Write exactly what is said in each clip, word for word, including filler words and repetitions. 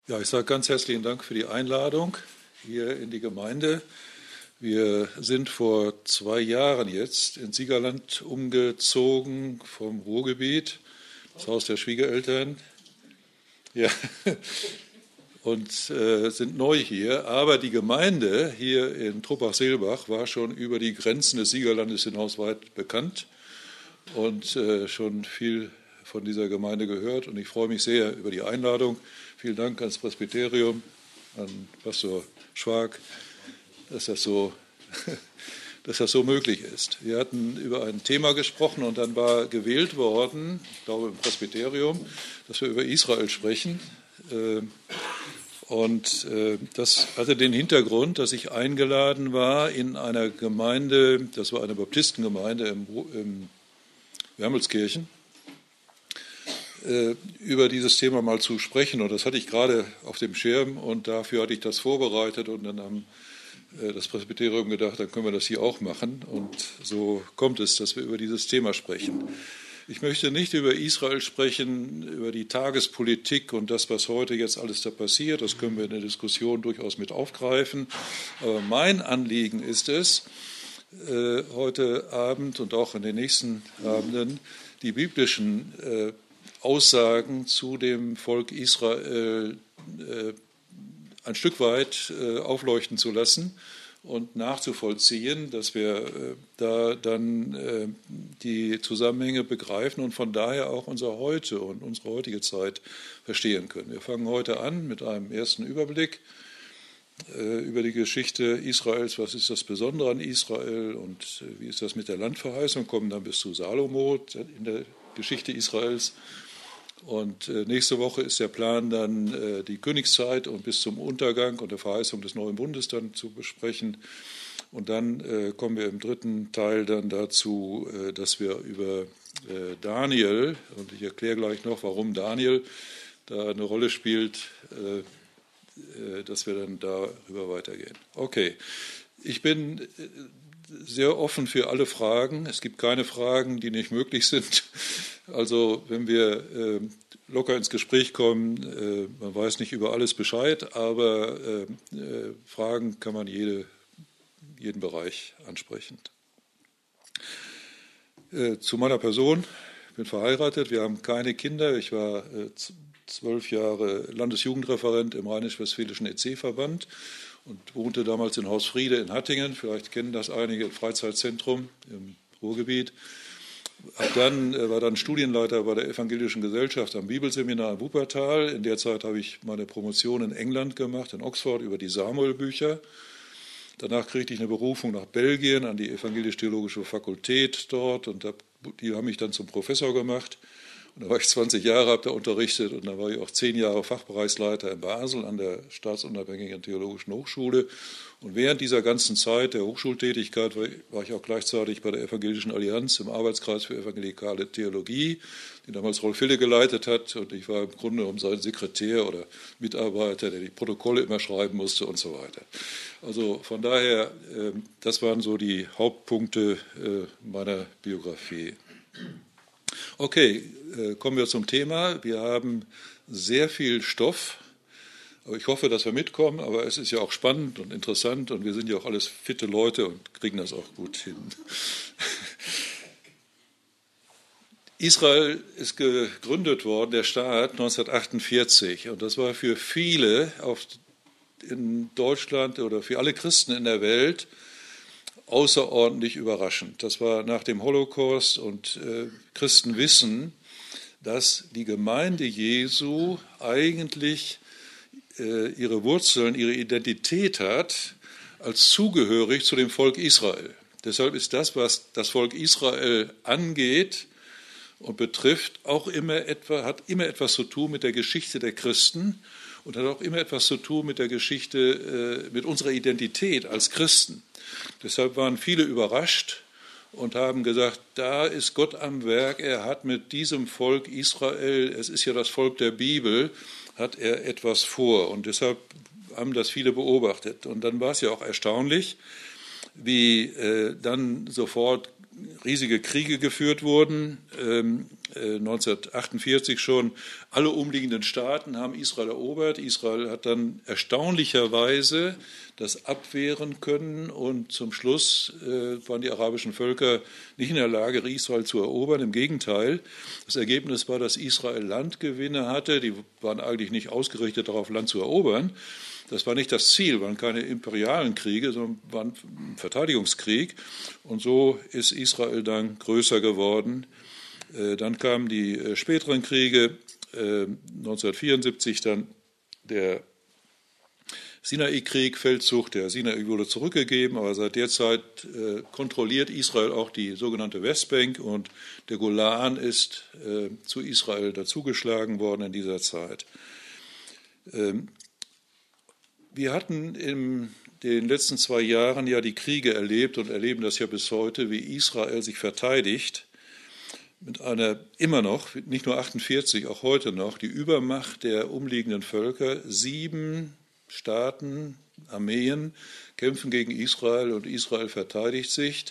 Ja, ich sage ganz herzlichen Dank für die Einladung hier in die Gemeinde. Wir sind vor zwei Jahren jetzt ins Siegerland umgezogen vom Ruhrgebiet, das Haus der Schwiegereltern. Ja, und äh, sind neu hier. Aber die Gemeinde hier in Truppach-Seelbach war schon über die Grenzen des Siegerlandes hinaus weit bekannt und äh, schon viel von dieser Gemeinde gehört. Und ich freue mich sehr über die Einladung. Vielen Dank ans Presbyterium, an Pastor Schwag, dass das so, dass das so möglich ist. Wir hatten über ein Thema gesprochen und dann war gewählt worden, ich glaube im Presbyterium, dass wir über Israel sprechen. Und das hatte den Hintergrund, dass ich eingeladen war in einer Gemeinde, das war eine Baptistengemeinde in Wermelskirchen, über dieses Thema mal zu sprechen. Und das hatte ich gerade auf dem Schirm und dafür hatte ich das vorbereitet und dann haben das Presbyterium gedacht, dann können wir das hier auch machen. Und so kommt es, dass wir über dieses Thema sprechen. Ich möchte nicht über Israel sprechen, über die Tagespolitik und das, was heute jetzt alles da passiert. Das können wir in der Diskussion durchaus mit aufgreifen. Aber mein Anliegen ist es, heute Abend und auch in den nächsten Abenden die biblischen Aussagen zu dem Volk Israel äh, ein Stück weit äh, aufleuchten zu lassen und nachzuvollziehen, dass wir äh, da dann äh, die Zusammenhänge begreifen und von daher auch unser Heute und unsere heutige Zeit verstehen können. Wir fangen heute an mit einem ersten Überblick äh, über die Geschichte Israels. Was ist das Besondere an Israel und äh, wie ist das mit der Landverheißung? Kommen dann bis zu Salomo in der Geschichte Israels. Und nächste Woche ist der Plan, dann die Königszeit und bis zum Untergang und der Verheißung des neuen Bundes dann zu besprechen. Und dann kommen wir im dritten Teil dann dazu, dass wir über Daniel, und ich erkläre gleich noch, warum Daniel da eine Rolle spielt, dass wir dann darüber weitergehen. Okay, ich bin sehr offen für alle Fragen. Es gibt keine Fragen, die nicht möglich sind. Also wenn wir äh, locker ins Gespräch kommen, äh, man weiß nicht über alles Bescheid, aber äh, äh, Fragen kann man jede, jeden Bereich ansprechen. Äh, zu meiner Person, ich bin verheiratet, wir haben keine Kinder. Ich war äh, zwölf Jahre Landesjugendreferent im Rheinisch-Westfälischen E C-Verband und wohnte damals in Haus Friede in Hattingen. Vielleicht kennen das einige, ein Freizeitzentrum im Ruhrgebiet. Dann war dann Studienleiter bei der Evangelischen Gesellschaft am Bibelseminar in Wuppertal. In der Zeit habe ich meine Promotion in England gemacht, in Oxford, über die Samuel-Bücher. Danach kriegte ich eine Berufung nach Belgien an die Evangelisch-Theologische Fakultät dort und die haben mich dann zum Professor gemacht. Und da war ich zwanzig Jahre, habe da unterrichtet und dann war ich auch zehn Jahre Fachbereichsleiter in Basel an der Staatsunabhängigen Theologischen Hochschule. Und während dieser ganzen Zeit der Hochschultätigkeit war ich auch gleichzeitig bei der Evangelischen Allianz im Arbeitskreis für evangelikale Theologie, den damals Rolf Hille geleitet hat. Und ich war im Grunde um sein Sekretär oder Mitarbeiter, der die Protokolle immer schreiben musste und so weiter. Also von daher, das waren so die Hauptpunkte meiner Biografie. Okay, kommen wir zum Thema. Wir haben sehr viel Stoff. Aber ich hoffe, dass wir mitkommen, aber es ist ja auch spannend und interessant und wir sind ja auch alles fitte Leute und kriegen das auch gut hin. Israel ist gegründet worden, der Staat neunzehnhundertachtundvierzig und das war für viele auf, in Deutschland oder für alle Christen in der Welt außerordentlich überraschend. Das war nach dem Holocaust und äh, Christen wissen, dass die Gemeinde Jesu eigentlich ihre Wurzeln, ihre Identität hat, als zugehörig zu dem Volk Israel. Deshalb ist das, was das Volk Israel angeht und betrifft, auch immer etwa, hat immer etwas zu tun mit der Geschichte der Christen und hat auch immer etwas zu tun mit der Geschichte, mit unserer Identität als Christen. Deshalb waren viele überrascht und haben gesagt, da ist Gott am Werk, er hat mit diesem Volk Israel, es ist ja das Volk der Bibel, hat er etwas vor und deshalb haben das viele beobachtet. Und dann war es ja auch erstaunlich, wie äh, dann sofort riesige Kriege geführt wurden, ähm, neunzehnhundertachtundvierzig schon alle umliegenden Staaten haben Israel erobert. Israel hat dann erstaunlicherweise das abwehren können und zum Schluss äh, waren die arabischen Völker nicht in der Lage, Israel zu erobern. Im Gegenteil, das Ergebnis war, dass Israel Landgewinne hatte. Die waren eigentlich nicht ausgerichtet darauf, Land zu erobern. Das war nicht das Ziel, waren keine imperialen Kriege, sondern waren ein Verteidigungskrieg. Und so ist Israel dann größer geworden. Dann kamen die späteren Kriege, neunzehnhundertvierundsiebzig dann der Sinai-Krieg, Feldzug, der Sinai wurde zurückgegeben, aber seit der Zeit kontrolliert Israel auch die sogenannte Westbank und der Golan ist zu Israel dazugeschlagen worden in dieser Zeit. Wir hatten in den letzten zwei Jahren ja die Kriege erlebt und erleben das ja bis heute, wie Israel sich verteidigt. Mit einer immer noch, nicht nur achtundvierzig, auch heute noch, die Übermacht der umliegenden Völker. Sieben Staaten, Armeen kämpfen gegen Israel und Israel verteidigt sich.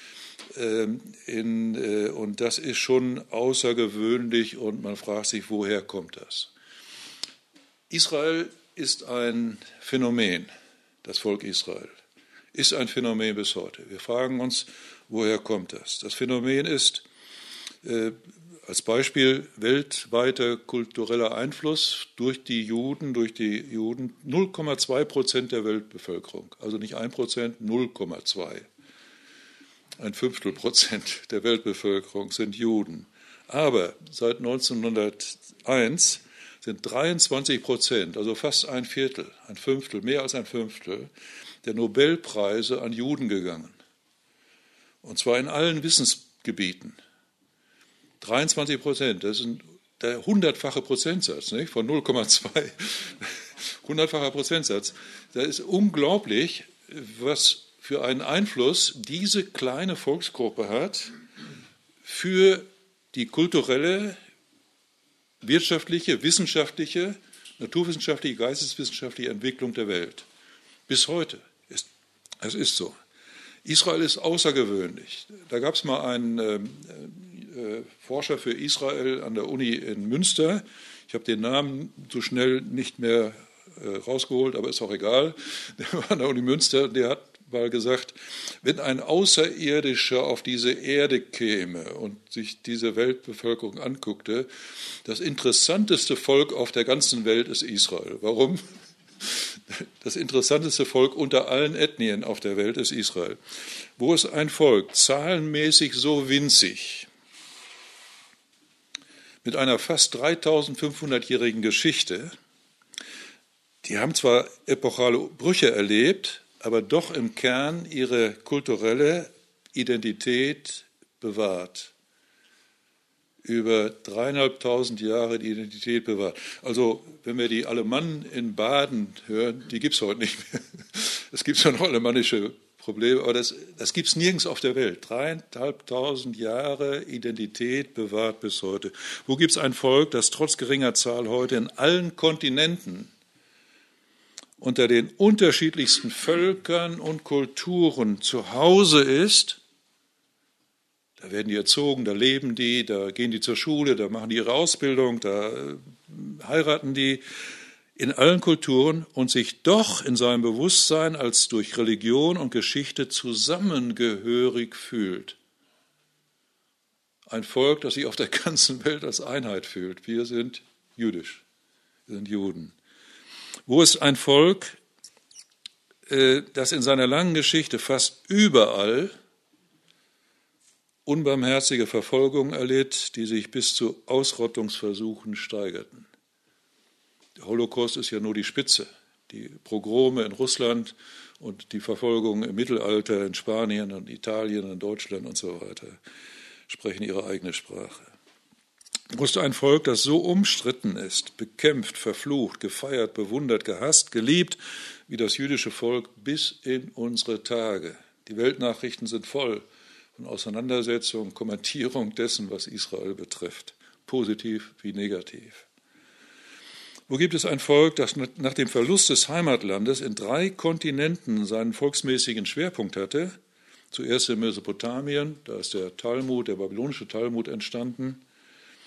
Und das ist schon außergewöhnlich und man fragt sich, woher kommt das? Israel ist ein Phänomen, das Volk Israel, ist ein Phänomen bis heute. Wir fragen uns, woher kommt das? Das Phänomen ist, Äh, als Beispiel weltweiter kultureller Einfluss durch die Juden, durch die Juden null Komma zwei Prozent der Weltbevölkerung, also nicht ein Prozent, null Komma zwei. Ein Fünftel Prozent der Weltbevölkerung sind Juden. Aber seit neunzehnhunderteins sind dreiundzwanzig Prozent, also fast ein Viertel, ein Fünftel, mehr als ein Fünftel der Nobelpreise an Juden gegangen. Und zwar in allen Wissensgebieten. dreiundzwanzig Prozent, das ist der hundertfache Prozentsatz, nicht? Von null Komma zwei. Hundertfacher Prozentsatz. Das ist unglaublich, was für einen Einfluss diese kleine Volksgruppe hat für die kulturelle, wirtschaftliche, wissenschaftliche, naturwissenschaftliche, geisteswissenschaftliche Entwicklung der Welt. Bis heute. Ist, es ist so. Israel ist außergewöhnlich. Da gab es mal einen äh, äh, Forscher für Israel an der Uni in Münster. Ich habe den Namen so schnell nicht mehr äh, rausgeholt, aber ist auch egal. Der war an der Uni Münster, der hat mal gesagt, wenn ein Außerirdischer auf diese Erde käme und sich diese Weltbevölkerung anguckte, das interessanteste Volk auf der ganzen Welt ist Israel. Warum? Das interessanteste Volk unter allen Ethnien auf der Welt ist Israel. Wo ist ein Volk zahlenmäßig so winzig, mit einer fast dreitausendfünfhundertjährigen Geschichte, die haben zwar epochale Brüche erlebt, aber doch im Kern ihre kulturelle Identität bewahrt. Über dreieinhalbtausend Jahre die Identität bewahrt. Also wenn wir die Alemannen in Baden hören, die gibt es heute nicht mehr. Es gibt zwar noch alemannische Probleme, aber das, das gibt es nirgends auf der Welt. Dreieinhalbtausend Jahre Identität bewahrt bis heute. Wo gibt es ein Volk, das trotz geringer Zahl heute in allen Kontinenten unter den unterschiedlichsten Völkern und Kulturen zu Hause ist? Da werden die erzogen, da leben die, da gehen die zur Schule, da machen die ihre Ausbildung, da heiraten die in allen Kulturen und sich doch in seinem Bewusstsein als durch Religion und Geschichte zusammengehörig fühlt. Ein Volk, das sich auf der ganzen Welt als Einheit fühlt. Wir sind jüdisch, wir sind Juden. Wo ist ein Volk, das in seiner langen Geschichte fast überall unbarmherzige Verfolgung erlitt, die sich bis zu Ausrottungsversuchen steigerten. Der Holocaust ist ja nur die Spitze. Die Pogrome in Russland und die Verfolgung im Mittelalter in Spanien und Italien und Deutschland und so weiter sprechen ihre eigene Sprache. Wo ist ein Volk, das so umstritten ist, bekämpft, verflucht, gefeiert, bewundert, gehasst, geliebt, wie das jüdische Volk bis in unsere Tage. Die Weltnachrichten sind voll von Auseinandersetzung, Kommentierung dessen, was Israel betrifft, positiv wie negativ. Wo gibt es ein Volk, das nach dem Verlust des Heimatlandes in drei Kontinenten seinen volksmäßigen Schwerpunkt hatte? Zuerst in Mesopotamien, da ist der Talmud, der babylonische Talmud entstanden.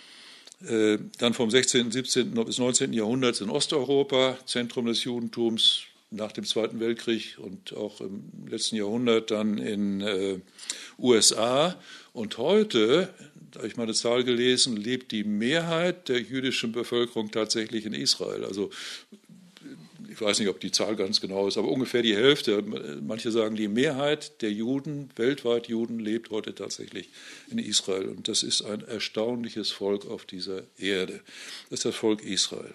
Dann vom sechzehnten, siebzehnten bis neunzehnten Jahrhundert in Osteuropa, Zentrum des Judentums nach dem Zweiten Weltkrieg und auch im letzten Jahrhundert dann in äh, U S A. Und heute, da habe ich mal eine Zahl gelesen, lebt die Mehrheit der jüdischen Bevölkerung tatsächlich in Israel. Also ich weiß nicht, ob die Zahl ganz genau ist, aber ungefähr die Hälfte. Manche sagen, die Mehrheit der Juden, weltweit Juden, lebt heute tatsächlich in Israel. Und das ist ein erstaunliches Volk auf dieser Erde. Das ist das Volk Israel.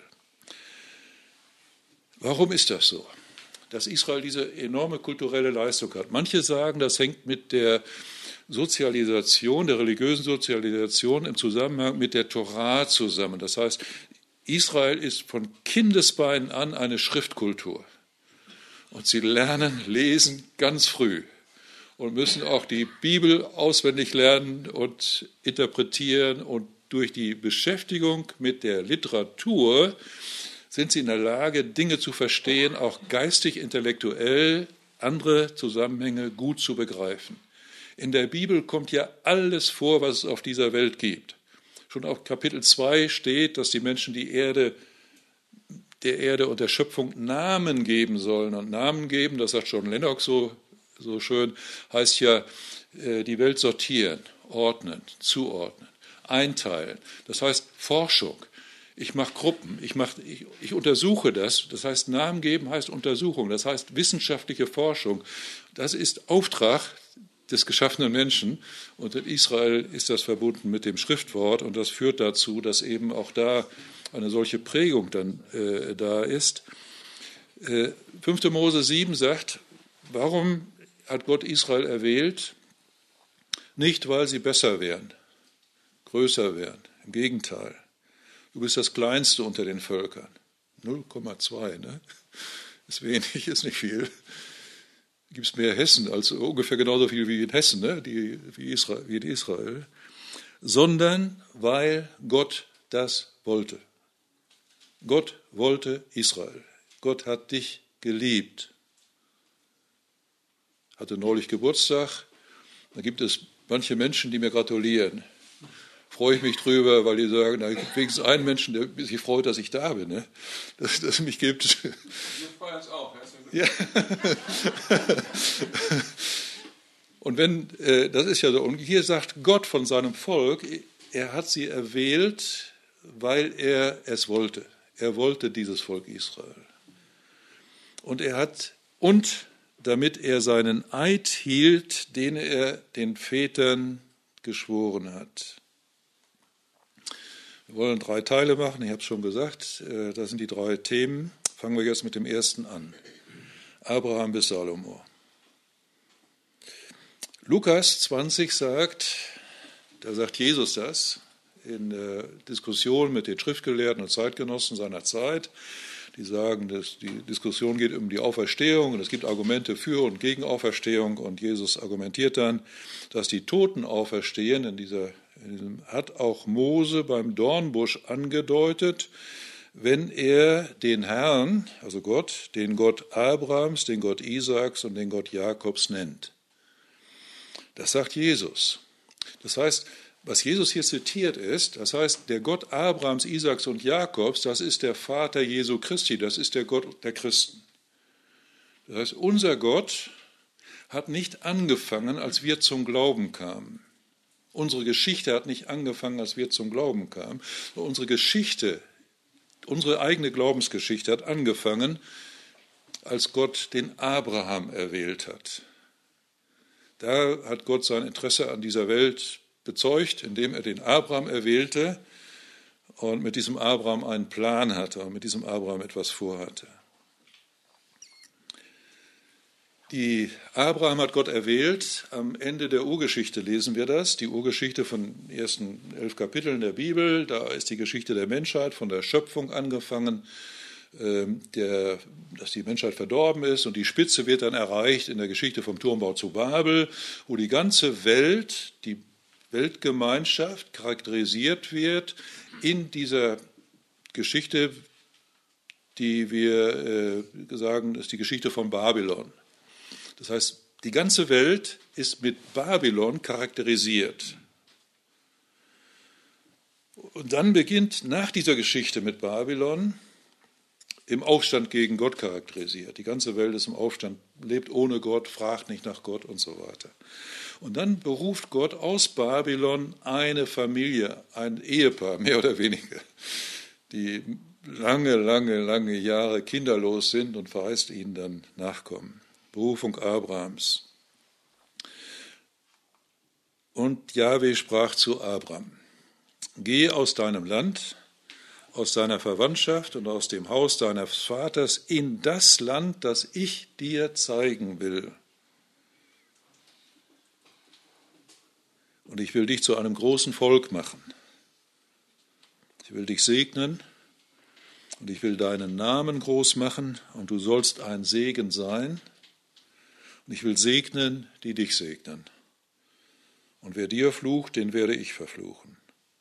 Warum ist das so, dass Israel diese enorme kulturelle Leistung hat? Manche sagen, das hängt mit der Sozialisation, der religiösen Sozialisation im Zusammenhang mit der Torah zusammen. Das heißt, Israel ist von Kindesbeinen an eine Schriftkultur. Und sie lernen lesen ganz früh und müssen auch die Bibel auswendig lernen und interpretieren. Und durch die Beschäftigung mit der Literatur sind sie in der Lage, Dinge zu verstehen, auch geistig, intellektuell, andere Zusammenhänge gut zu begreifen. In der Bibel kommt ja alles vor, was es auf dieser Welt gibt. Schon auf Kapitel zwei steht, dass die Menschen die Erde, der Erde und der Schöpfung Namen geben sollen. Und Namen geben, das sagt John Lennox so, so schön, heißt ja, die Welt sortieren, ordnen, zuordnen, einteilen. Das heißt Forschung. Ich mache Gruppen, ich, mach, ich, ich untersuche das. Das heißt, Namen geben heißt Untersuchung, das heißt wissenschaftliche Forschung. Das ist Auftrag des geschaffenen Menschen. Und in Israel ist das verbunden mit dem Schriftwort. Und das führt dazu, dass eben auch da eine solche Prägung dann äh, da ist. Äh, fünfter Mose sieben sagt, warum hat Gott Israel erwählt? Nicht, weil sie besser wären, größer wären. Im Gegenteil. Du bist das Kleinste unter den Völkern. null Komma zwei, ne? Ist wenig, ist nicht viel. Gibt es mehr Hessen, als ungefähr genauso viel wie in Hessen, ne? Die, wie, Israel, wie in Israel. Sondern weil Gott das wollte. Gott wollte Israel. Gott hat dich geliebt. Hatte neulich Geburtstag. Da gibt es manche Menschen, die mir gratulieren. Freue ich mich drüber, weil die sagen, da gibt wenigstens einen Menschen, der sich freut, dass ich da bin, ne? dass, dass es mich gibt. Wir freuen uns auch. Ja. Und wenn, äh, das ist ja so, und hier sagt Gott von seinem Volk, er hat sie erwählt, weil er es wollte. Er wollte dieses Volk Israel. Und er hat, und damit er seinen Eid hielt, den er den Vätern geschworen hat. Wir wollen drei Teile machen, ich habe es schon gesagt, das sind die drei Themen. Fangen wir jetzt mit dem ersten an. Abraham bis Salomo. Lukas zwanzig sagt, da sagt Jesus das, in der Diskussion mit den Schriftgelehrten und Zeitgenossen seiner Zeit, die sagen, dass die Diskussion geht um die Auferstehung und es gibt Argumente für und gegen Auferstehung und Jesus argumentiert dann, dass die Toten auferstehen. In dieser in diesem, hat auch Mose beim Dornbusch angedeutet, wenn er den Herrn, also Gott, den Gott Abrahams, den Gott Isaaks und den Gott Jakobs nennt. Das sagt Jesus. Das heißt, was Jesus hier zitiert ist, das heißt, der Gott Abrahams, Isaaks und Jakobs, das ist der Vater Jesu Christi, das ist der Gott der Christen. Das heißt, unser Gott hat nicht angefangen, als wir zum Glauben kamen. Unsere Geschichte hat nicht angefangen, als wir zum Glauben kamen. Unsere Geschichte, unsere eigene Glaubensgeschichte hat angefangen, als Gott den Abraham erwählt hat. Da hat Gott sein Interesse an dieser Welt bezeugt, indem er den Abraham erwählte und mit diesem Abraham einen Plan hatte und mit diesem Abraham etwas vorhatte. Die Abraham hat Gott erwählt. Am Ende der Urgeschichte lesen wir das. Die Urgeschichte von den ersten elf Kapiteln der Bibel. Da ist die Geschichte der Menschheit von der Schöpfung angefangen, der, dass die Menschheit verdorben ist. Und die Spitze wird dann erreicht in der Geschichte vom Turmbau zu Babel, wo die ganze Welt, die Weltgemeinschaft charakterisiert wird in dieser Geschichte, die wir äh, sagen, ist die Geschichte von Babylon. Das heißt, die ganze Welt ist mit Babylon charakterisiert. Und dann beginnt nach dieser Geschichte mit Babylon im Aufstand gegen Gott charakterisiert. Die ganze Welt ist im Aufstand, lebt ohne Gott, fragt nicht nach Gott und so weiter. Und dann beruft Gott aus Babylon eine Familie, ein Ehepaar, mehr oder weniger, die lange, lange, lange Jahre kinderlos sind und verheißt ihnen dann Nachkommen. Berufung Abrahams. Und Jahwe sprach zu Abram: Geh aus deinem Land, aus deiner Verwandtschaft und aus dem Haus deines Vaters in das Land, das ich dir zeigen will. Und ich will dich zu einem großen Volk machen. Ich will dich segnen und ich will deinen Namen groß machen und du sollst ein Segen sein. Und ich will segnen, die dich segnen. Und wer dir flucht, den werde ich verfluchen.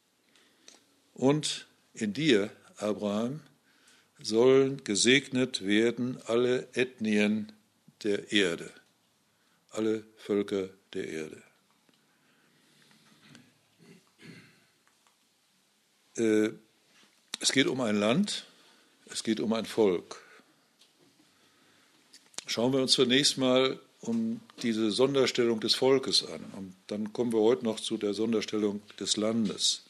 Und in dir, Abraham, sollen gesegnet werden alle Ethnien der Erde, alle Völker der Erde. Es geht um ein Land, es geht um ein Volk. Schauen wir uns zunächst mal um diese Sonderstellung des Volkes an. Und dann kommen wir heute noch zu der Sonderstellung des Landes.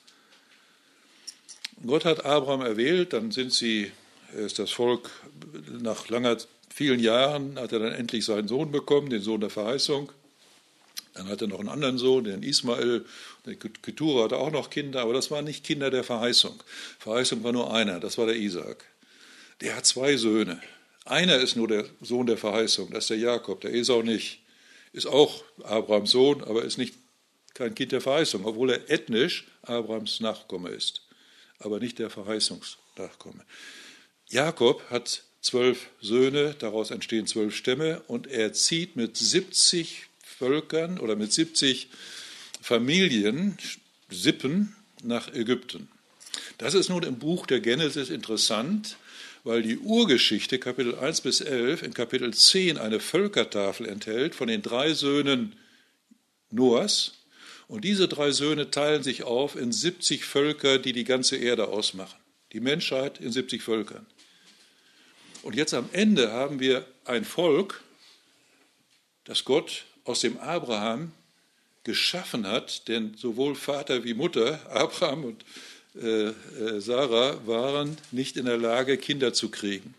Gott hat Abraham erwählt, dann sind sie, ist das Volk nach langer, vielen Jahren, hat er dann endlich seinen Sohn bekommen, den Sohn der Verheißung. Dann hat er noch einen anderen Sohn, den Ismael. Der Ketura hatte auch noch Kinder, aber das waren nicht Kinder der Verheißung. Verheißung war nur einer, das war der Isaak. Der hat zwei Söhne. Einer ist nur der Sohn der Verheißung, das ist der Jakob, der Esau nicht. Ist auch Abrahams Sohn, aber ist nicht kein Kind der Verheißung, obwohl er ethnisch Abrahams Nachkomme ist, aber nicht der Verheißungsnachkomme. Jakob hat zwölf Söhne, daraus entstehen zwölf Stämme und er zieht mit siebzig Völkern oder mit siebzig Familien, Sippen nach Ägypten. Das ist nun im Buch der Genesis interessant, weil die Urgeschichte, Kapitel eins bis elf, in Kapitel zehn eine Völkertafel enthält von den drei Söhnen Noahs. Und diese drei Söhne teilen sich auf in siebzig Völker, die die ganze Erde ausmachen. Die Menschheit in siebzig Völkern. Und jetzt am Ende haben wir ein Volk, das Gott aus dem Abraham geschaffen hat, denn sowohl Vater wie Mutter, Abraham und äh, äh, Sarah, waren nicht in der Lage, Kinder zu kriegen.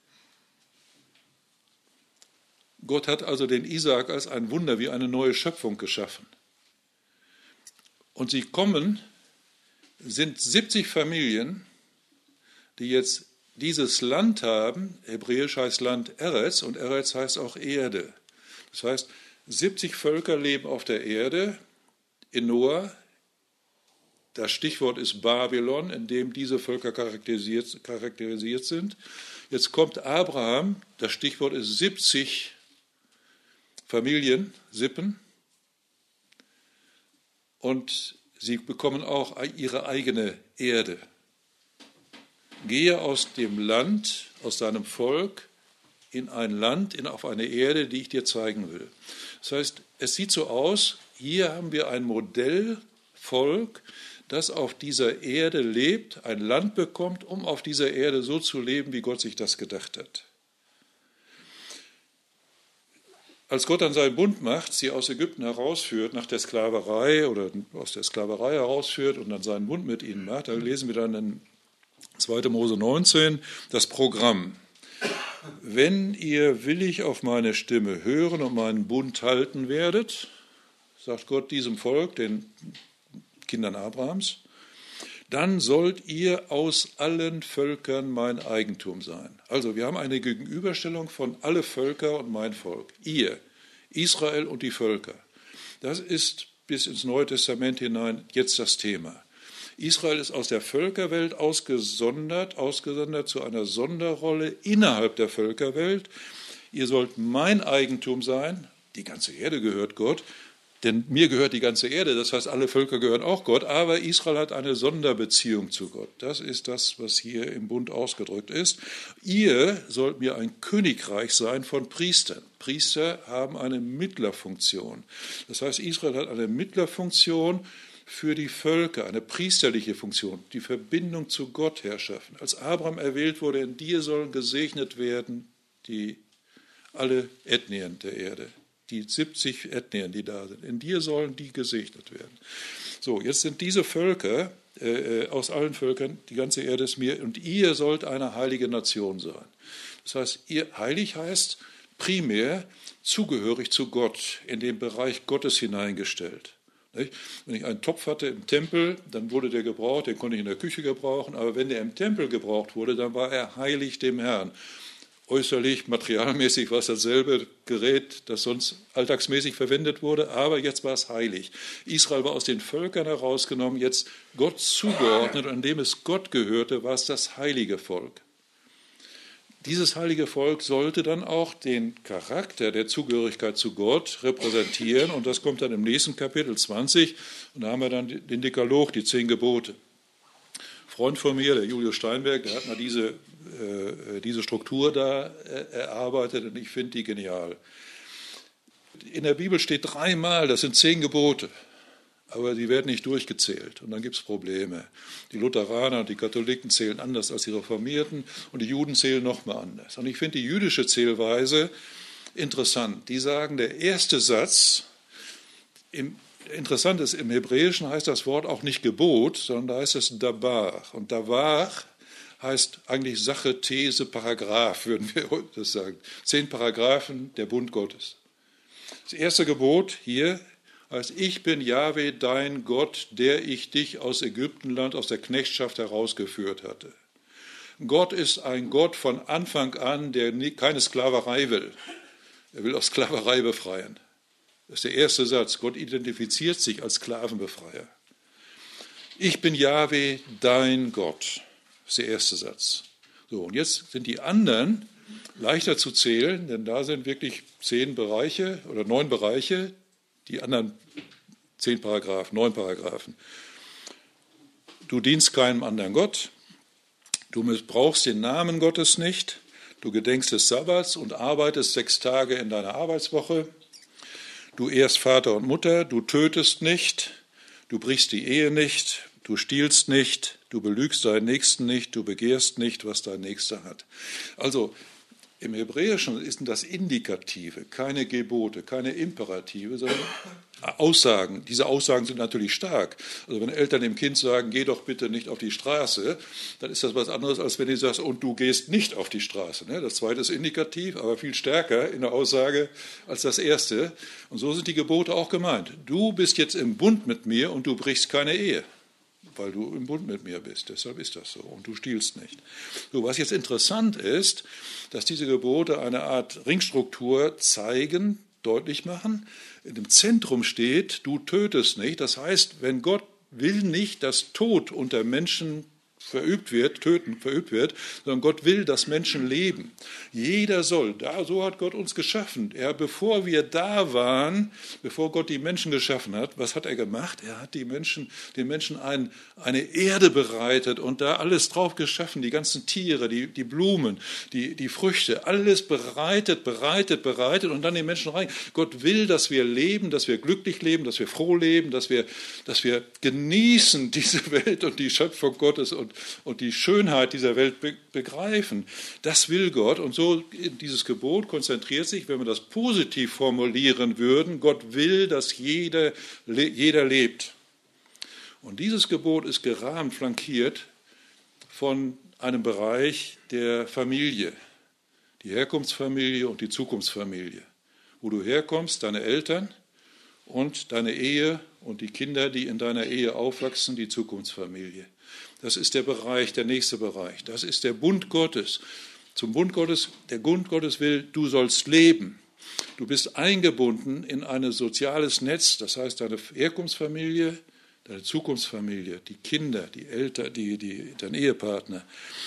Gott hat also den Isaak als ein Wunder wie eine neue Schöpfung geschaffen. Und sie kommen, sind siebzig Familien, die jetzt dieses Land haben. Hebräisch heißt Land Eretz und Eretz heißt auch Erde. Das heißt, siebzig Völker leben auf der Erde in Noah. Das Stichwort ist Babylon, in dem diese Völker charakterisiert, charakterisiert sind. Jetzt kommt Abraham, das Stichwort ist siebzig Familien, Sippen. Und sie bekommen auch ihre eigene Erde. Gehe aus dem Land, aus deinem Volk, in ein Land, in, auf eine Erde, die ich dir zeigen will. Das heißt, es sieht so aus, hier haben wir ein Modellvolk, das auf dieser Erde lebt, ein Land bekommt, um auf dieser Erde so zu leben, wie Gott sich das gedacht hat. Als Gott dann seinen Bund macht, sie aus Ägypten herausführt, nach der Sklaverei oder aus der Sklaverei herausführt und dann seinen Bund mit ihnen macht, da lesen wir dann in zweiter Mose neunzehn das Programm. Wenn ihr willig auf meine Stimme hören und meinen Bund halten werdet, sagt Gott diesem Volk, den Kindern Abrahams, dann sollt ihr aus allen Völkern mein Eigentum sein. Also wir haben eine Gegenüberstellung von alle Völker und mein Volk. Ihr, Israel und die Völker. Das ist bis ins Neue Testament hinein jetzt das Thema. Israel ist aus der Völkerwelt ausgesondert, ausgesondert zu einer Sonderrolle innerhalb der Völkerwelt. Ihr sollt mein Eigentum sein. Die ganze Erde gehört Gott. Denn mir gehört die ganze Erde, das heißt, alle Völker gehören auch Gott, aber Israel hat eine Sonderbeziehung zu Gott. Das ist das, was hier im Bund ausgedrückt ist. Ihr sollt mir ein Königreich sein von Priestern. Priester haben eine Mittlerfunktion. Das heißt, Israel hat eine Mittlerfunktion für die Völker, eine priesterliche Funktion, die Verbindung zu Gott herschaffen. Als Abraham erwählt wurde, in dir sollen gesegnet werden die alle Ethnien der Erde, die siebzig Ethnien, die da sind. In dir sollen die gesegnet werden. So, jetzt sind diese Völker, äh, aus allen Völkern, die ganze Erde ist mir, und ihr sollt eine heilige Nation sein. Das heißt, ihr heilig heißt primär zugehörig zu Gott, in den Bereich Gottes hineingestellt. Nicht? Wenn ich einen Topf hatte im Tempel, dann wurde der gebraucht, den konnte ich in der Küche gebrauchen, aber wenn der im Tempel gebraucht wurde, dann war er heilig dem Herrn. Äußerlich, materialmäßig war es dasselbe Gerät, das sonst alltagsmäßig verwendet wurde, aber jetzt war es heilig. Israel war aus den Völkern herausgenommen, jetzt Gott zugeordnet, an dem es Gott gehörte, war es das heilige Volk. Dieses heilige Volk sollte dann auch den Charakter der Zugehörigkeit zu Gott repräsentieren, und das kommt dann im nächsten Kapitel zwanzig, und da haben wir dann den Dekalog, die zehn Gebote. Ein Freund von mir, der Julius Steinberg, der hat mal diese, äh, diese Struktur da äh, erarbeitet, und ich finde die genial. In der Bibel steht dreimal, das sind zehn Gebote, aber die werden nicht durchgezählt, und dann gibt es Probleme. Die Lutheraner und die Katholiken zählen anders als die Reformierten, und die Juden zählen nochmal anders. Und ich finde die jüdische Zählweise interessant. Die sagen, der erste Satz, im Interessant ist, im Hebräischen heißt das Wort auch nicht Gebot, sondern da heißt es Dabar. Und Dabar heißt eigentlich Sache, These, Paragraph, würden wir das sagen. Zehn Paragraphen der Bund Gottes. Das erste Gebot hier heißt, ich bin Jahwe, dein Gott, der ich dich aus Ägyptenland, aus der Knechtschaft herausgeführt hatte. Gott ist ein Gott von Anfang an, der keine Sklaverei will. Er will aus Sklaverei befreien. Das ist der erste Satz. Gott identifiziert sich als Sklavenbefreier. Ich bin Jahwe, dein Gott. Das ist der erste Satz. So, und jetzt sind die anderen leichter zu zählen, denn da sind wirklich zehn Bereiche oder neun Bereiche, die anderen zehn Paragraphen, neun Paragraphen. Du dienst keinem anderen Gott, du missbrauchst den Namen Gottes nicht, du gedenkst des Sabbats und arbeitest sechs Tage in deiner Arbeitswoche. Du ehrst Vater und Mutter, du tötest nicht, du brichst die Ehe nicht, du stiehlst nicht, du belügst deinen Nächsten nicht, du begehrst nicht, was dein Nächster hat. Also im Hebräischen sind das Indikative, keine Gebote, keine Imperative, sondern Aussagen. Diese Aussagen sind natürlich stark. Also wenn Eltern dem Kind sagen, geh doch bitte nicht auf die Straße, dann ist das was anderes, als wenn du sagst, und du gehst nicht auf die Straße. Das zweite ist indikativ, aber viel stärker in der Aussage als das erste. Und so sind die Gebote auch gemeint. Du bist jetzt im Bund mit mir und du brichst keine Ehe, weil du im Bund mit mir bist. Deshalb ist das so. Und du stiehlst nicht. So, was jetzt interessant ist, dass diese Gebote eine Art Ringstruktur zeigen, deutlich machen. Im Zentrum steht, du tötest nicht. Das heißt, wenn Gott will nicht, dass Tod unter Menschen verübt wird, Töten verübt wird, sondern Gott will, dass Menschen leben. Jeder soll, da, so hat Gott uns geschaffen. Er, bevor wir da waren, bevor Gott die Menschen geschaffen hat, was hat er gemacht? Er hat die Menschen, den Menschen ein, eine Erde bereitet und da alles drauf geschaffen, die ganzen Tiere, die, die Blumen, die, die Früchte, alles bereitet, bereitet, bereitet und dann den Menschen rein. Gott will, dass wir leben, dass wir glücklich leben, dass wir froh leben, dass wir, dass wir genießen diese Welt und die Schöpfung Gottes und und die Schönheit dieser Welt begreifen. Das will Gott. Und so dieses Gebot konzentriert sich, wenn wir das positiv formulieren würden, Gott will, dass jeder, jeder lebt. Und dieses Gebot ist gerahmt, flankiert von einem Bereich der Familie, die Herkunftsfamilie und die Zukunftsfamilie. Wo du herkommst, deine Eltern und deine Ehe und die Kinder, die in deiner Ehe aufwachsen, die Zukunftsfamilie. Das ist der Bereich, der nächste Bereich. Das ist der Bund Gottes. Zum Bund Gottes, der Bund Gottes will, du sollst leben. Du bist eingebunden in ein soziales Netz, das heißt deine Herkunftsfamilie, deine Zukunftsfamilie, die Kinder, die Eltern, die, die, dein Ehepartner.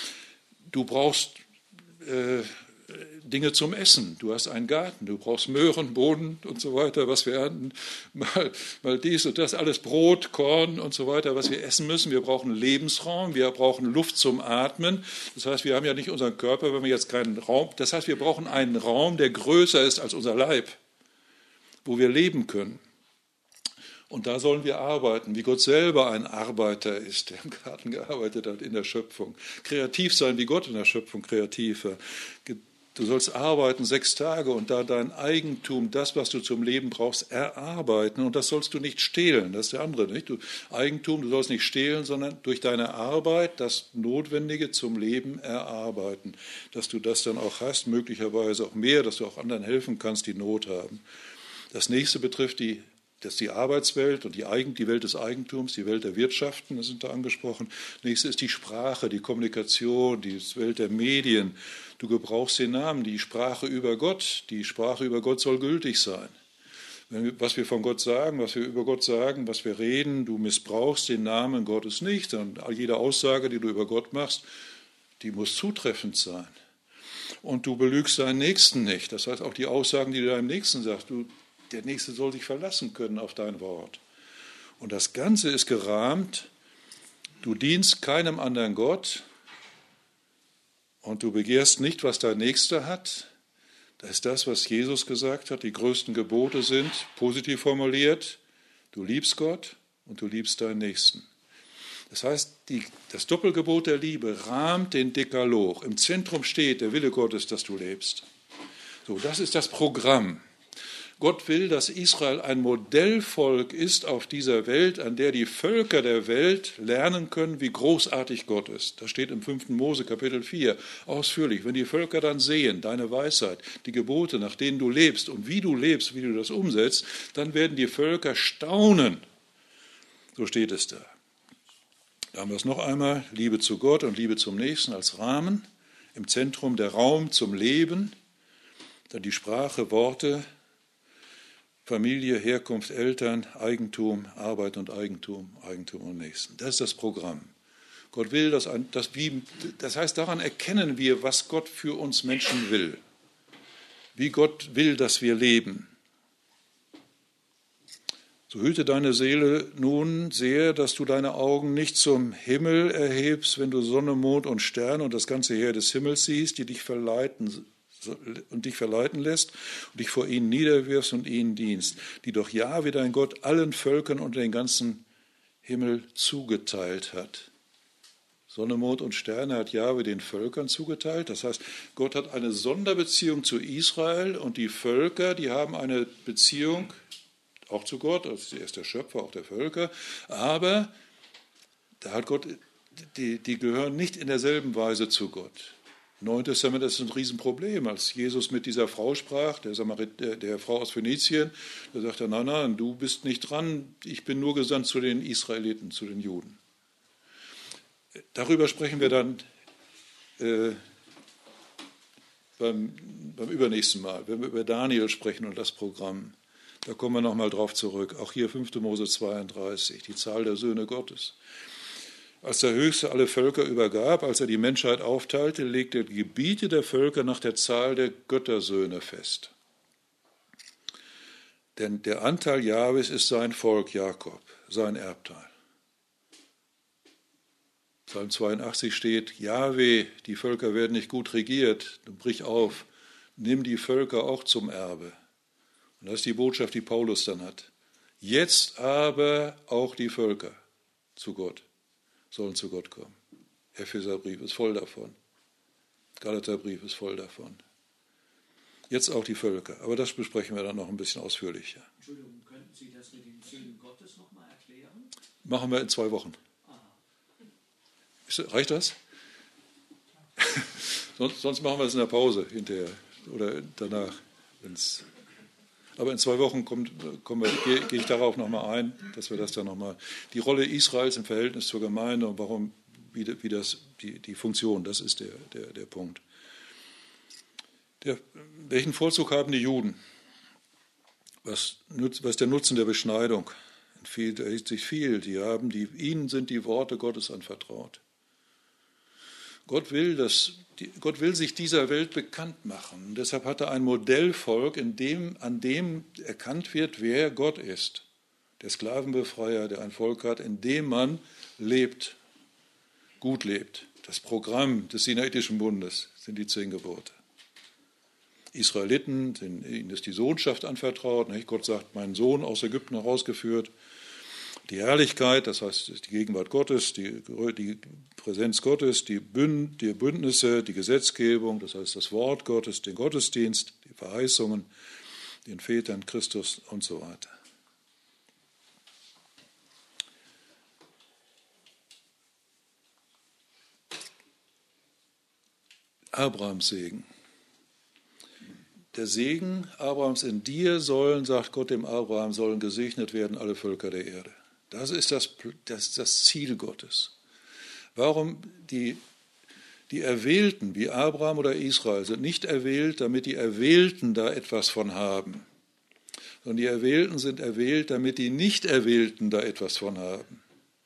Du brauchst äh, Dinge zum Essen. Du hast einen Garten, du brauchst Möhren, Bohnen und so weiter, was wir ernten, mal, mal dies und das, alles Brot, Korn und so weiter, was wir essen müssen. Wir brauchen Lebensraum, wir brauchen Luft zum Atmen. Das heißt, wir haben ja nicht unseren Körper, wenn wir jetzt keinen Raum, das heißt, wir brauchen einen Raum, der größer ist als unser Leib, wo wir leben können. Und da sollen wir arbeiten, wie Gott selber ein Arbeiter ist, der im Garten gearbeitet hat in der Schöpfung. Kreativ sein, wie Gott in der Schöpfung kreativ war. Du sollst arbeiten sechs Tage und da dein Eigentum, das, was du zum Leben brauchst, erarbeiten. Und das sollst du nicht stehlen, das ist der andere. Nicht? Du, Eigentum, du sollst nicht stehlen, sondern durch deine Arbeit das Notwendige zum Leben erarbeiten. Dass du das dann auch hast, möglicherweise auch mehr, dass du auch anderen helfen kannst, die Not haben. Das nächste betrifft die Das ist die Arbeitswelt und die, Eigen, die Welt des Eigentums, die Welt der Wirtschaften, das sind da angesprochen. Das nächste ist die Sprache, die Kommunikation, die Welt der Medien. Du gebrauchst den Namen, die Sprache über Gott. Die Sprache über Gott soll gültig sein. Wenn wir, was wir von Gott sagen, was wir über Gott sagen, was wir reden, du missbrauchst den Namen Gottes nicht. Und jede Aussage, die du über Gott machst, die muss zutreffend sein. Und du belügst deinen Nächsten nicht. Das heißt, auch die Aussagen, die du deinem Nächsten sagst, du Der Nächste soll sich verlassen können auf dein Wort. Und das Ganze ist gerahmt, du dienst keinem anderen Gott und du begehrst nicht, was dein Nächster hat. Das ist das, was Jesus gesagt hat. Die größten Gebote sind, positiv formuliert, du liebst Gott und du liebst deinen Nächsten. Das heißt, die, das Doppelgebot der Liebe rahmt den Dekalog. Im Zentrum steht der Wille Gottes, dass du lebst. So, das ist das Programm. Gott will, dass Israel ein Modellvolk ist auf dieser Welt, an der die Völker der Welt lernen können, wie großartig Gott ist. Das steht im fünften Mose Kapitel vier ausführlich. Wenn die Völker dann sehen, deine Weisheit, die Gebote, nach denen du lebst und wie du lebst, wie du das umsetzt, dann werden die Völker staunen. So steht es da. Da haben wir es noch einmal, Liebe zu Gott und Liebe zum Nächsten als Rahmen, im Zentrum der Raum zum Leben, dann die Sprache, Worte, Familie, Herkunft, Eltern, Eigentum, Arbeit und Eigentum, Eigentum und Nächsten. Das ist das Programm. Gott will, dass, ein, dass wie, das heißt, daran erkennen wir, was Gott für uns Menschen will. Wie Gott will, dass wir leben. So hüte deine Seele nun sehr, dass du deine Augen nicht zum Himmel erhebst, wenn du Sonne, Mond und Sterne und das ganze Heer des Himmels siehst, die dich verleiten und dich verleiten lässt und dich vor ihnen niederwirfst und ihnen dienst, die doch Jahwe, dein Gott, allen Völkern und den ganzen Himmel zugeteilt hat. Sonne, Mond und Sterne hat Jahwe den Völkern zugeteilt. Das heißt, Gott hat eine Sonderbeziehung zu Israel und die Völker, die haben eine Beziehung auch zu Gott, also er ist der Schöpfer auch der Völker, aber da hat Gott, die, die gehören nicht in derselben Weise zu Gott. Im Neuen Testament ist ein Riesenproblem. Als Jesus mit dieser Frau sprach, der, Samarit, der, der Frau aus Phönizien, da sagt er, nein, nein, du bist nicht dran, ich bin nur gesandt zu den Israeliten, zu den Juden. Darüber sprechen wir dann äh, beim, beim übernächsten Mal, wenn wir über Daniel sprechen und das Programm. Da kommen wir nochmal drauf zurück. Auch hier fünfte Mose zweiunddreißig, die Zahl der Söhne Gottes. Als der Höchste alle Völker übergab, als er die Menschheit aufteilte, legte er die Gebiete der Völker nach der Zahl der Göttersöhne fest. Denn der Anteil Jahwes ist sein Volk Jakob, sein Erbteil. Psalm zweiundachtzig steht, Jahwe, die Völker werden nicht gut regiert, brich auf, nimm die Völker auch zum Erbe. Und das ist die Botschaft, die Paulus dann hat. Jetzt aber auch die Völker zu Gott. Sollen zu Gott kommen. Epheserbrief ist voll davon. Galaterbrief ist voll davon. Jetzt auch die Völker. Aber das besprechen wir dann noch ein bisschen ausführlicher. Entschuldigung, könnten Sie das mit den Söhnen Gottes nochmal erklären? Machen wir in zwei Wochen. Ist, reicht das? sonst, sonst machen wir es in der Pause hinterher oder danach. Wenn's Aber in zwei Wochen kommt, kommen wir, gehe, gehe ich darauf nochmal ein, dass wir das dann nochmal, die Rolle Israels im Verhältnis zur Gemeinde und warum, wie, wie das, die, die Funktion, das ist der, der, der Punkt. Der, welchen Vorzug haben die Juden? Was, was ist der Nutzen der Beschneidung? Viel, da ist sich viel. Die haben die, ihnen sind die Worte Gottes anvertraut. Gott will, dass, Gott will sich dieser Welt bekannt machen. Und deshalb hat er ein Modellvolk, in dem, an dem erkannt wird, wer Gott ist. Der Sklavenbefreier, der ein Volk hat, in dem man lebt, gut lebt. Das Programm des Sinaitischen Bundes sind die zehn Gebote. Israeliten, ihnen ist die Sohnschaft anvertraut. Nicht? Gott sagt, meinen Sohn aus Ägypten herausgeführt. Die Herrlichkeit, das heißt die Gegenwart Gottes, die, die Präsenz Gottes, die, Bünd, die Bündnisse, die Gesetzgebung, das heißt das Wort Gottes, den Gottesdienst, die Verheißungen, den Vätern, Christus und so weiter. Abrahams Segen. Der Segen Abrahams in dir sollen, sagt Gott dem Abraham, sollen gesegnet werden alle Völker der Erde. Das ist das, das, das Ziel Gottes. Warum die, die Erwählten wie Abraham oder Israel sind nicht erwählt, damit die Erwählten da etwas von haben, sondern die Erwählten sind erwählt, damit die Nicht-Erwählten da etwas von haben.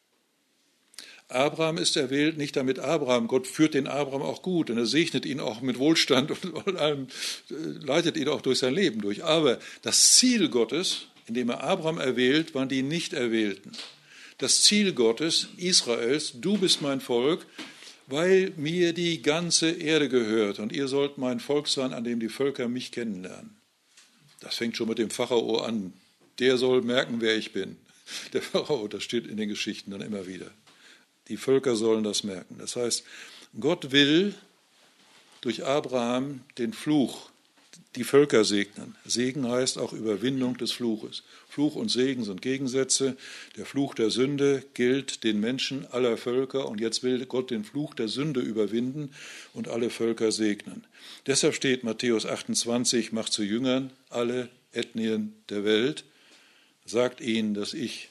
Abraham ist erwählt nicht damit Abraham, Gott führt den Abraham auch gut und er segnet ihn auch mit Wohlstand und allem, leitet ihn auch durch sein Leben durch. Aber das Ziel Gottes, indem er Abraham erwählt, waren die Nicht-Erwählten. Das Ziel Gottes, Israels, du bist mein Volk, weil mir die ganze Erde gehört und ihr sollt mein Volk sein, an dem die Völker mich kennenlernen. Das fängt schon mit dem Pharao an. Der soll merken, wer ich bin. Der Pharao, das steht in den Geschichten dann immer wieder. Die Völker sollen das merken. Das heißt, Gott will durch Abraham den Fluch, die Völker segnen. Segen heißt auch Überwindung des Fluches. Fluch und Segen sind Gegensätze. Der Fluch der Sünde gilt den Menschen aller Völker und jetzt will Gott den Fluch der Sünde überwinden und alle Völker segnen. Deshalb steht Matthäus achtundzwanzig, macht zu Jüngern alle Ethnien der Welt, sagt ihnen, dass ich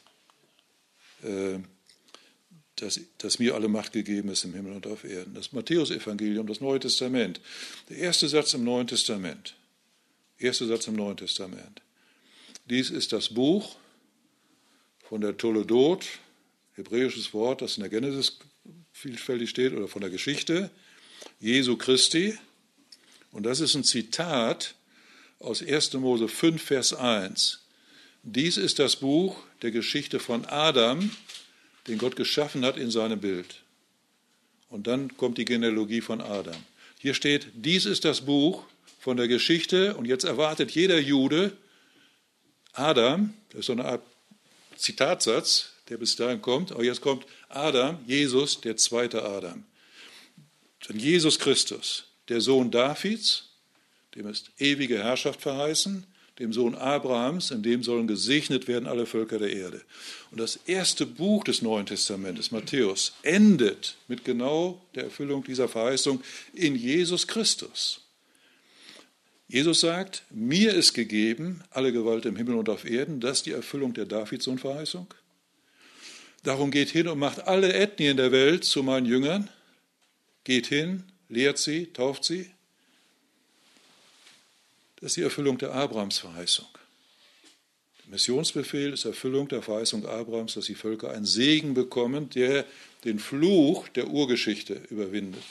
äh, Dass, dass mir alle Macht gegeben ist im Himmel und auf Erden. Das Matthäus-Evangelium, das Neue Testament. Der erste Satz im Neuen Testament. Erster Satz im Neuen Testament. Dies ist das Buch von der Toledot, hebräisches Wort, das in der Genesis vielfältig steht, oder von der Geschichte, Jesu Christi. Und das ist ein Zitat aus erster Mose fünf, Vers eins. Dies ist das Buch der Geschichte von Adam, den Gott geschaffen hat in seinem Bild. Und dann kommt die Genealogie von Adam. Hier steht, dies ist das Buch von der Geschichte, und jetzt erwartet jeder Jude Adam, das ist so eine Art Zitatsatz, der bis dahin kommt, aber jetzt kommt Adam, Jesus, der zweite Adam. Dann Jesus Christus, der Sohn Davids, dem ist ewige Herrschaft verheißen, dem Sohn Abrahams, in dem sollen gesegnet werden alle Völker der Erde. Und das erste Buch des Neuen Testamentes, Matthäus, endet mit genau der Erfüllung dieser Verheißung in Jesus Christus. Jesus sagt, mir ist gegeben alle Gewalt im Himmel und auf Erden, das ist die Erfüllung der Davidsohn-Verheißung. Darum geht hin und macht alle Ethnien der Welt zu meinen Jüngern, geht hin, lehrt sie, tauft sie. Das ist die Erfüllung der Abrahams-Verheißung. Der Missionsbefehl ist Erfüllung der Verheißung Abrahams, dass die Völker einen Segen bekommen, der den Fluch der Urgeschichte überwindet.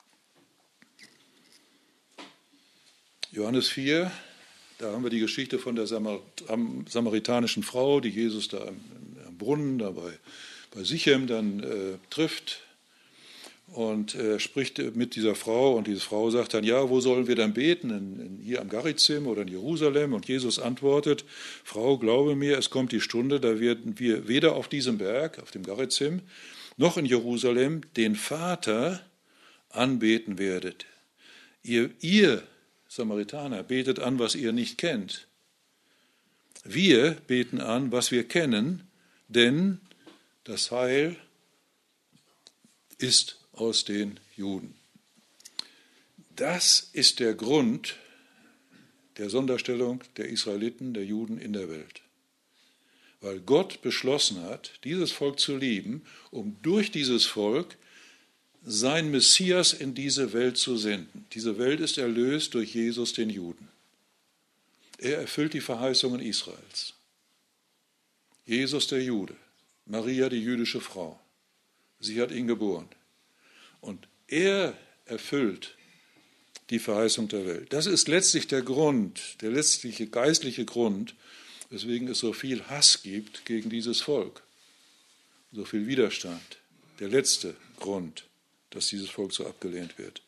Johannes vier, da haben wir die Geschichte von der samaritanischen Frau, die Jesus da am Brunnen, da bei, bei Sichem dann äh, trifft. Und er spricht mit dieser Frau und diese Frau sagt dann, ja, wo sollen wir dann beten? In, in, hier am Garizim oder in Jerusalem? Und Jesus antwortet, Frau, glaube mir, es kommt die Stunde, da werden wir weder auf diesem Berg, auf dem Garizim, noch in Jerusalem den Vater anbeten werdet. Ihr, ihr Samaritaner, betet an, was ihr nicht kennt. Wir beten an, was wir kennen, denn das Heil ist aus den Juden. Das ist der Grund der Sonderstellung der Israeliten, der Juden in der Welt. Weil Gott beschlossen hat, dieses Volk zu lieben, um durch dieses Volk sein Messias in diese Welt zu senden. Diese Welt ist erlöst durch Jesus, den Juden. Er erfüllt die Verheißungen Israels. Jesus, der Jude, Maria, die jüdische Frau. Sie hat ihn geboren. Und er erfüllt die Verheißung der Welt. Das ist letztlich der Grund, der letztliche geistliche Grund, weswegen es so viel Hass gibt gegen dieses Volk, so viel Widerstand. Der letzte Grund, dass dieses Volk so abgelehnt wird.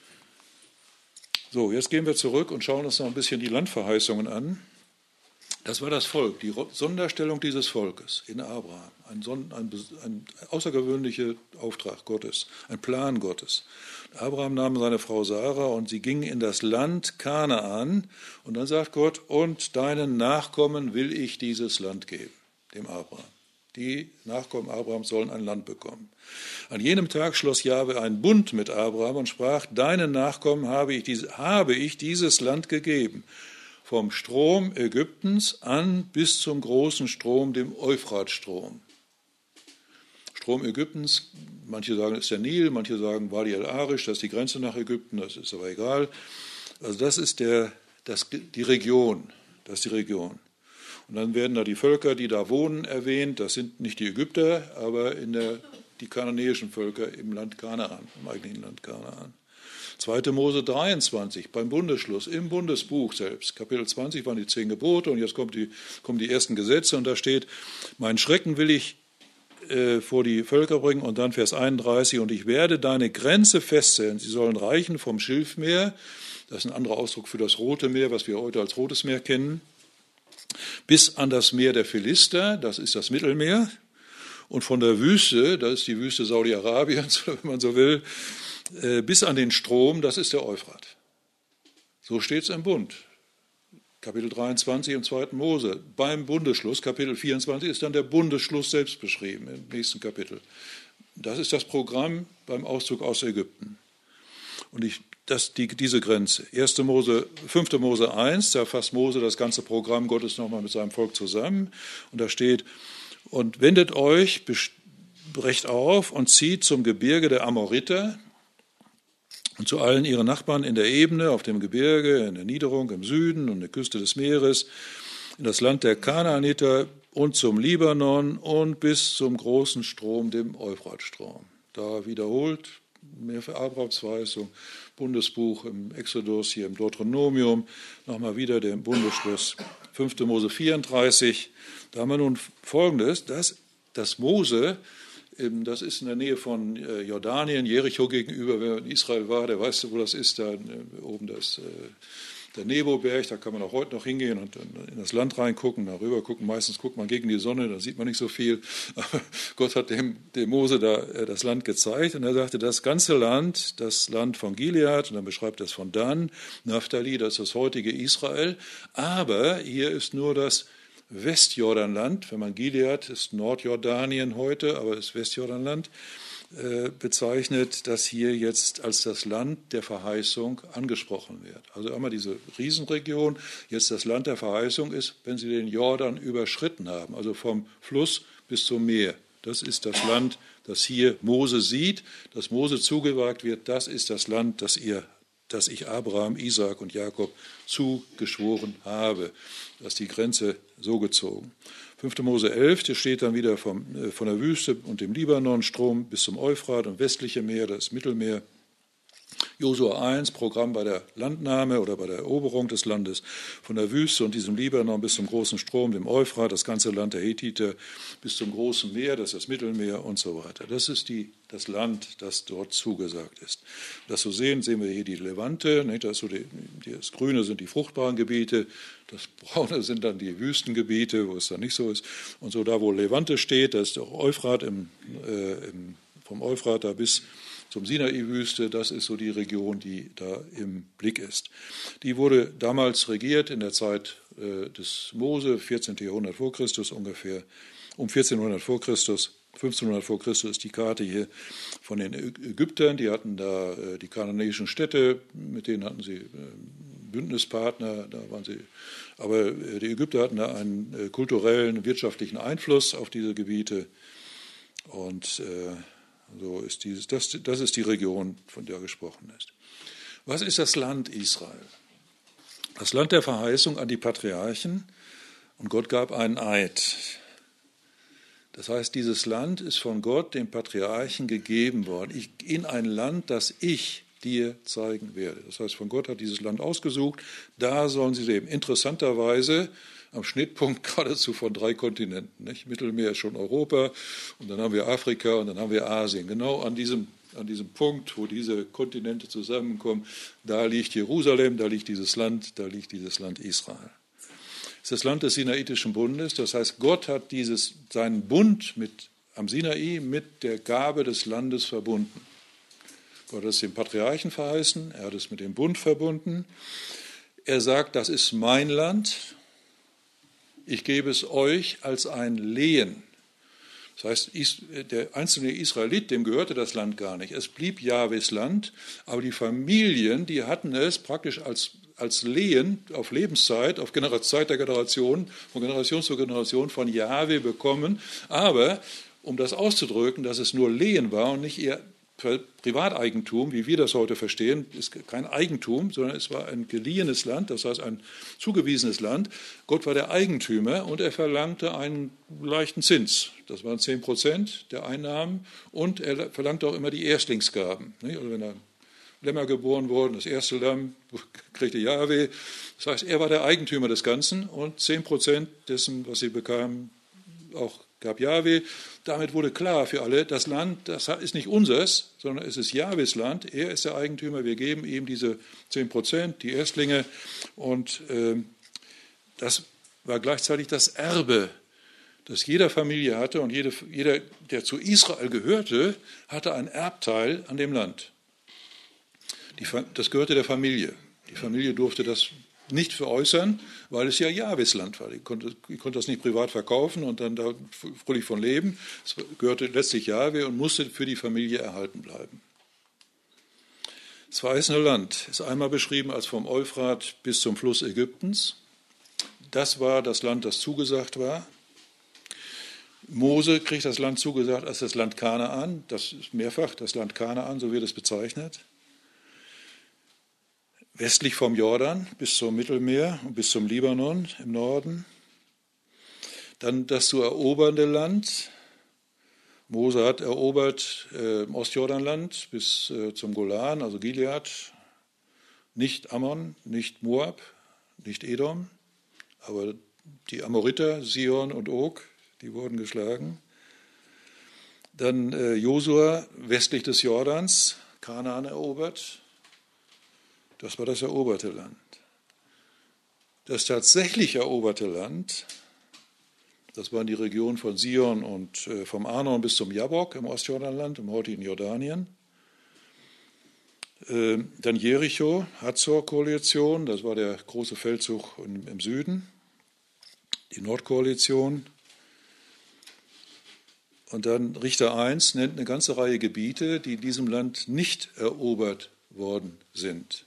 So, jetzt gehen wir zurück und schauen uns noch ein bisschen die Landverheißungen an. Das war das Volk, die Sonderstellung dieses Volkes in Abraham. Ein, ein, ein außergewöhnlicher Auftrag Gottes, ein Plan Gottes. Abraham nahm seine Frau Sarah und sie gingen in das Land Kanaan. Und dann sagt Gott, und deinen Nachkommen will ich dieses Land geben, dem Abraham. Die Nachkommen Abrahams sollen ein Land bekommen. An jenem Tag schloss Jahwe einen Bund mit Abraham und sprach, deinen Nachkommen habe ich, diese, habe ich dieses Land gegeben, vom Strom Ägyptens an bis zum großen Strom, dem Euphratstrom. Strom Ägyptens, manche sagen, es ist der Nil, manche sagen Wadi el-Arish, das ist die Grenze nach Ägypten, das ist aber egal. Also das ist der, das, die Region, das ist die Region. Und dann werden da die Völker, die da wohnen, erwähnt. Das sind nicht die Ägypter, aber in der, die kananäischen Völker im Land Kanaan, im eigentlichen Land Kanaan. zweiter Mose dreiundzwanzig, beim Bundesschluss, im Bundesbuch selbst. Kapitel zwanzig waren die zehn Gebote und jetzt kommt die, kommen die ersten Gesetze und da steht, mein Schrecken will ich äh, vor die Völker bringen und dann Vers einunddreißig, und ich werde deine Grenze festzählen. Sie sollen reichen vom Schilfmeer, das ist ein anderer Ausdruck für das Rote Meer, was wir heute als Rotes Meer kennen, bis an das Meer der Philister, das ist das Mittelmeer, und von der Wüste, das ist die Wüste Saudi-Arabiens, wenn man so will, bis an den Strom, das ist der Euphrat. So steht es im Bund. Kapitel dreiundzwanzig im zweiten Mose. Beim Bundesschluss, Kapitel vierundzwanzig, ist dann der Bundesschluss selbst beschrieben, im nächsten Kapitel. Das ist das Programm beim Auszug aus Ägypten. Und ich Das, die, diese Grenze. erster Mose, fünfter Mose eins, da fasst Mose das ganze Programm Gottes nochmal mit seinem Volk zusammen. Und da steht, und wendet euch, brecht auf und zieht zum Gebirge der Amoriter und zu allen ihren Nachbarn in der Ebene, auf dem Gebirge, in der Niederung, im Süden und der Küste des Meeres, in das Land der Kanaaniter und zum Libanon und bis zum großen Strom, dem Euphratstrom. Da wiederholt mehr für Abrahams Verheißung, Bundesbuch im Exodus, hier im Deuteronomium, nochmal wieder der Bundesschluss, fünfter Mose vierunddreißig. Da haben wir nun Folgendes, dass das Mose, das ist in der Nähe von Jordanien, Jericho gegenüber, wer in Israel war, der weiß, wo das ist, da oben das, der Nebo-Berg, da kann man auch heute noch hingehen und in das Land reingucken, darüber gucken. Meistens guckt man gegen die Sonne, da sieht man nicht so viel. Aber Gott hat dem, dem Mose da das Land gezeigt und er sagte, das ganze Land, das Land von Gilead, und dann beschreibt er es von Dan, Naphtali, das ist das heutige Israel. Aber hier ist nur das Westjordanland, wenn man Gilead, ist Nordjordanien heute, aber ist Westjordanland, bezeichnet, das hier jetzt als das Land der Verheißung angesprochen wird. Also einmal diese Riesenregion, jetzt das Land der Verheißung ist, wenn sie den Jordan überschritten haben, also vom Fluss bis zum Meer. Das ist das Land, das hier Mose sieht, das Mose zugewagt wird, das ist das Land, das, ihr, das ich Abraham, Isaak und Jakob zugeschworen habe. Das ist die Grenze so gezogen. fünfter Mose elf, der steht dann wieder vom, äh, von der Wüste und dem Libanonstrom bis zum Euphrat und westliche Meer, das Mittelmeer. Josua eins, Programm bei der Landnahme oder bei der Eroberung des Landes, von der Wüste und diesem Libanon bis zum großen Strom, dem Euphrat, das ganze Land der Hethiter, bis zum großen Meer, das ist das Mittelmeer und so weiter. Das ist die, das Land, das dort zugesagt ist. Das so sehen, sehen wir hier die Levante, nicht? Das, so die, das Grüne sind die fruchtbaren Gebiete, das Braune sind dann die Wüstengebiete, wo es dann nicht so ist. Und so da, wo Levante steht, das ist auch Euphrat, im, äh, im, vom Euphrat da bis zum Sinai-Wüste, das ist so die Region, die da im Blick ist. Die wurde damals regiert in der Zeit äh, des Mose, vierzehnten Jahrhundert vor Christus ungefähr, um vierzehnhundert vor Christus, fünfzehnhundert vor Christus ist die Karte hier von den Ägyptern, die hatten da äh, die kananäischen Städte, mit denen hatten sie äh, Bündnispartner, da waren sie, aber äh, die Ägypter hatten da einen äh, kulturellen, wirtschaftlichen Einfluss auf diese Gebiete und äh, So ist dieses, das, das ist die Region, von der gesprochen ist. Was ist das Land Israel? Das Land der Verheißung an die Patriarchen, und Gott gab einen Eid. Das heißt, dieses Land ist von Gott den Patriarchen gegeben worden, ich, in ein Land, das ich dir zeigen werde. Das heißt, von Gott hat dieses Land ausgesucht, da sollen sie leben. Interessanterweise am Schnittpunkt geradezu von drei Kontinenten. Nicht? Mittelmeer ist schon Europa und dann haben wir Afrika und dann haben wir Asien. Genau an diesem, an diesem Punkt, wo diese Kontinente zusammenkommen, da liegt Jerusalem, da liegt dieses Land, da liegt dieses Land Israel. ist das Land des Sinaitischen Bundes. Das heißt, Gott hat dieses, seinen Bund mit, am Sinai mit der Gabe des Landes verbunden. Gott hat es dem Patriarchen verheißen, er hat es mit dem Bund verbunden. Er sagt, das ist mein Land, ich gebe es euch als ein Lehen. Das heißt, der einzelne Israelit, dem gehörte das Land gar nicht. Es blieb Jahwes Land, aber die Familien, die hatten es praktisch als, als Lehen auf Lebenszeit, auf Zeit der Generation, von Generation zu Generation von Jahwe bekommen. Aber um das auszudrücken, dass es nur Lehen war und nicht ihr Privateigentum, wie wir das heute verstehen, ist kein Eigentum, sondern es war ein geliehenes Land, das heißt ein zugewiesenes Land. Gott war der Eigentümer und er verlangte einen leichten Zins. Das waren zehn Prozent der Einnahmen und er verlangte auch immer die Erstlingsgaben. Also wenn da Lämmer geboren wurden, das erste Lamm kriegte Jahwe. Das heißt, er war der Eigentümer des Ganzen und zehn Prozent dessen, was sie bekamen, auch gab Jahwe. Damit wurde klar für alle, das Land, das ist nicht unseres, sondern es ist Jahwes Land. Er ist der Eigentümer. Wir geben ihm diese zehn Prozent, die Erstlinge. Und äh, das war gleichzeitig das Erbe, das jeder Familie hatte. Und jede, jeder, der zu Israel gehörte, hatte einen Erbteil an dem Land. Die, das gehörte der Familie. Die Familie durfte das nicht veräußern, weil es ja Jahwes Land war. Ich konnte, ich konnte das nicht privat verkaufen und dann da fröhlich von leben. Es gehörte letztlich Jahwe und musste für die Familie erhalten bleiben. Das verheißene Land ist einmal beschrieben als vom Euphrat bis zum Fluss Ägyptens. Das war das Land, das zugesagt war. Mose kriegt das Land zugesagt als das Land Kanaan. Das ist mehrfach das Land Kanaan, so wird es bezeichnet. Westlich vom Jordan bis zum Mittelmeer und bis zum Libanon im Norden. Dann das zu erobernde Land. Mose hat erobert äh, im Ostjordanland bis äh, zum Golan, also Gilead. Nicht Ammon, nicht Moab, nicht Edom, aber die Amoriter, Sion und Og, die wurden geschlagen. Dann äh, Josua westlich des Jordans, Kanaan erobert. Das war das eroberte Land. Das tatsächlich eroberte Land, das waren die Regionen von Sion und äh, vom Arnon bis zum Jabbok im Ostjordanland, im heutigen Jordanien. Äh, dann Jericho, Hazor-Koalition, das war der große Feldzug im, im Süden. Die Nordkoalition. Und dann Richter eins nennt eine ganze Reihe Gebiete, die in diesem Land nicht erobert worden sind.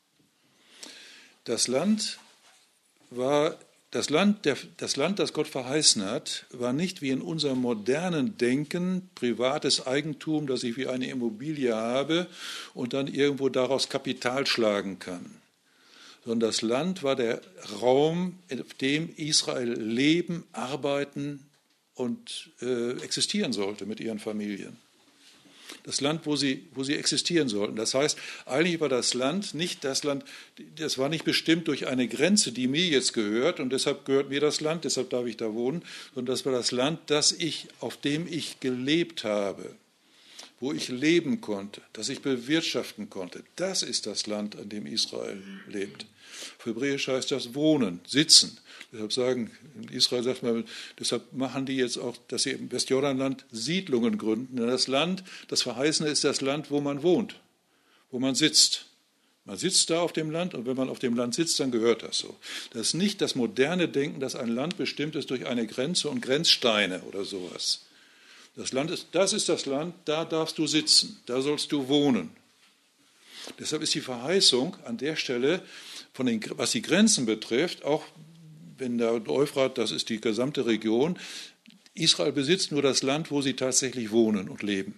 Das Land war, das Land, der, das Land, das Gott verheißen hat, war nicht wie in unserem modernen Denken privates Eigentum, das ich wie eine Immobilie habe und dann irgendwo daraus Kapital schlagen kann. Sondern das Land war der Raum, in dem Israel leben, arbeiten und äh, existieren sollte mit ihren Familien. Das Land, wo sie, wo sie existieren sollten. Das heißt, eigentlich war das Land nicht das Land, das war nicht bestimmt durch eine Grenze, die mir jetzt gehört und deshalb gehört mir das Land, deshalb darf ich da wohnen, sondern das war das Land, das ich, auf dem ich gelebt habe, wo ich leben konnte, das ich bewirtschaften konnte. Das ist das Land, an dem Israel lebt. Auf Hebräisch heißt das Wohnen, Sitzen. Deshalb sagen, in Israel sagt man, deshalb machen die jetzt auch, dass sie im Westjordanland Siedlungen gründen. Denn das Land, das Verheißene ist das Land, wo man wohnt, wo man sitzt. Man sitzt da auf dem Land und wenn man auf dem Land sitzt, dann gehört das so. Das ist nicht das moderne Denken, dass ein Land bestimmt ist durch eine Grenze und Grenzsteine oder sowas. Das Land ist, das ist das Land, da darfst du sitzen, da sollst du wohnen. Deshalb ist die Verheißung an der Stelle, von den, was die Grenzen betrifft, auch wenn der Euphrat, das ist die gesamte Region, Israel besitzt nur das Land, wo sie tatsächlich wohnen und leben.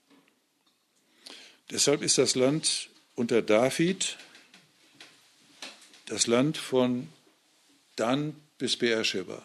Deshalb ist das Land unter David das Land von Dan bis Beersheba.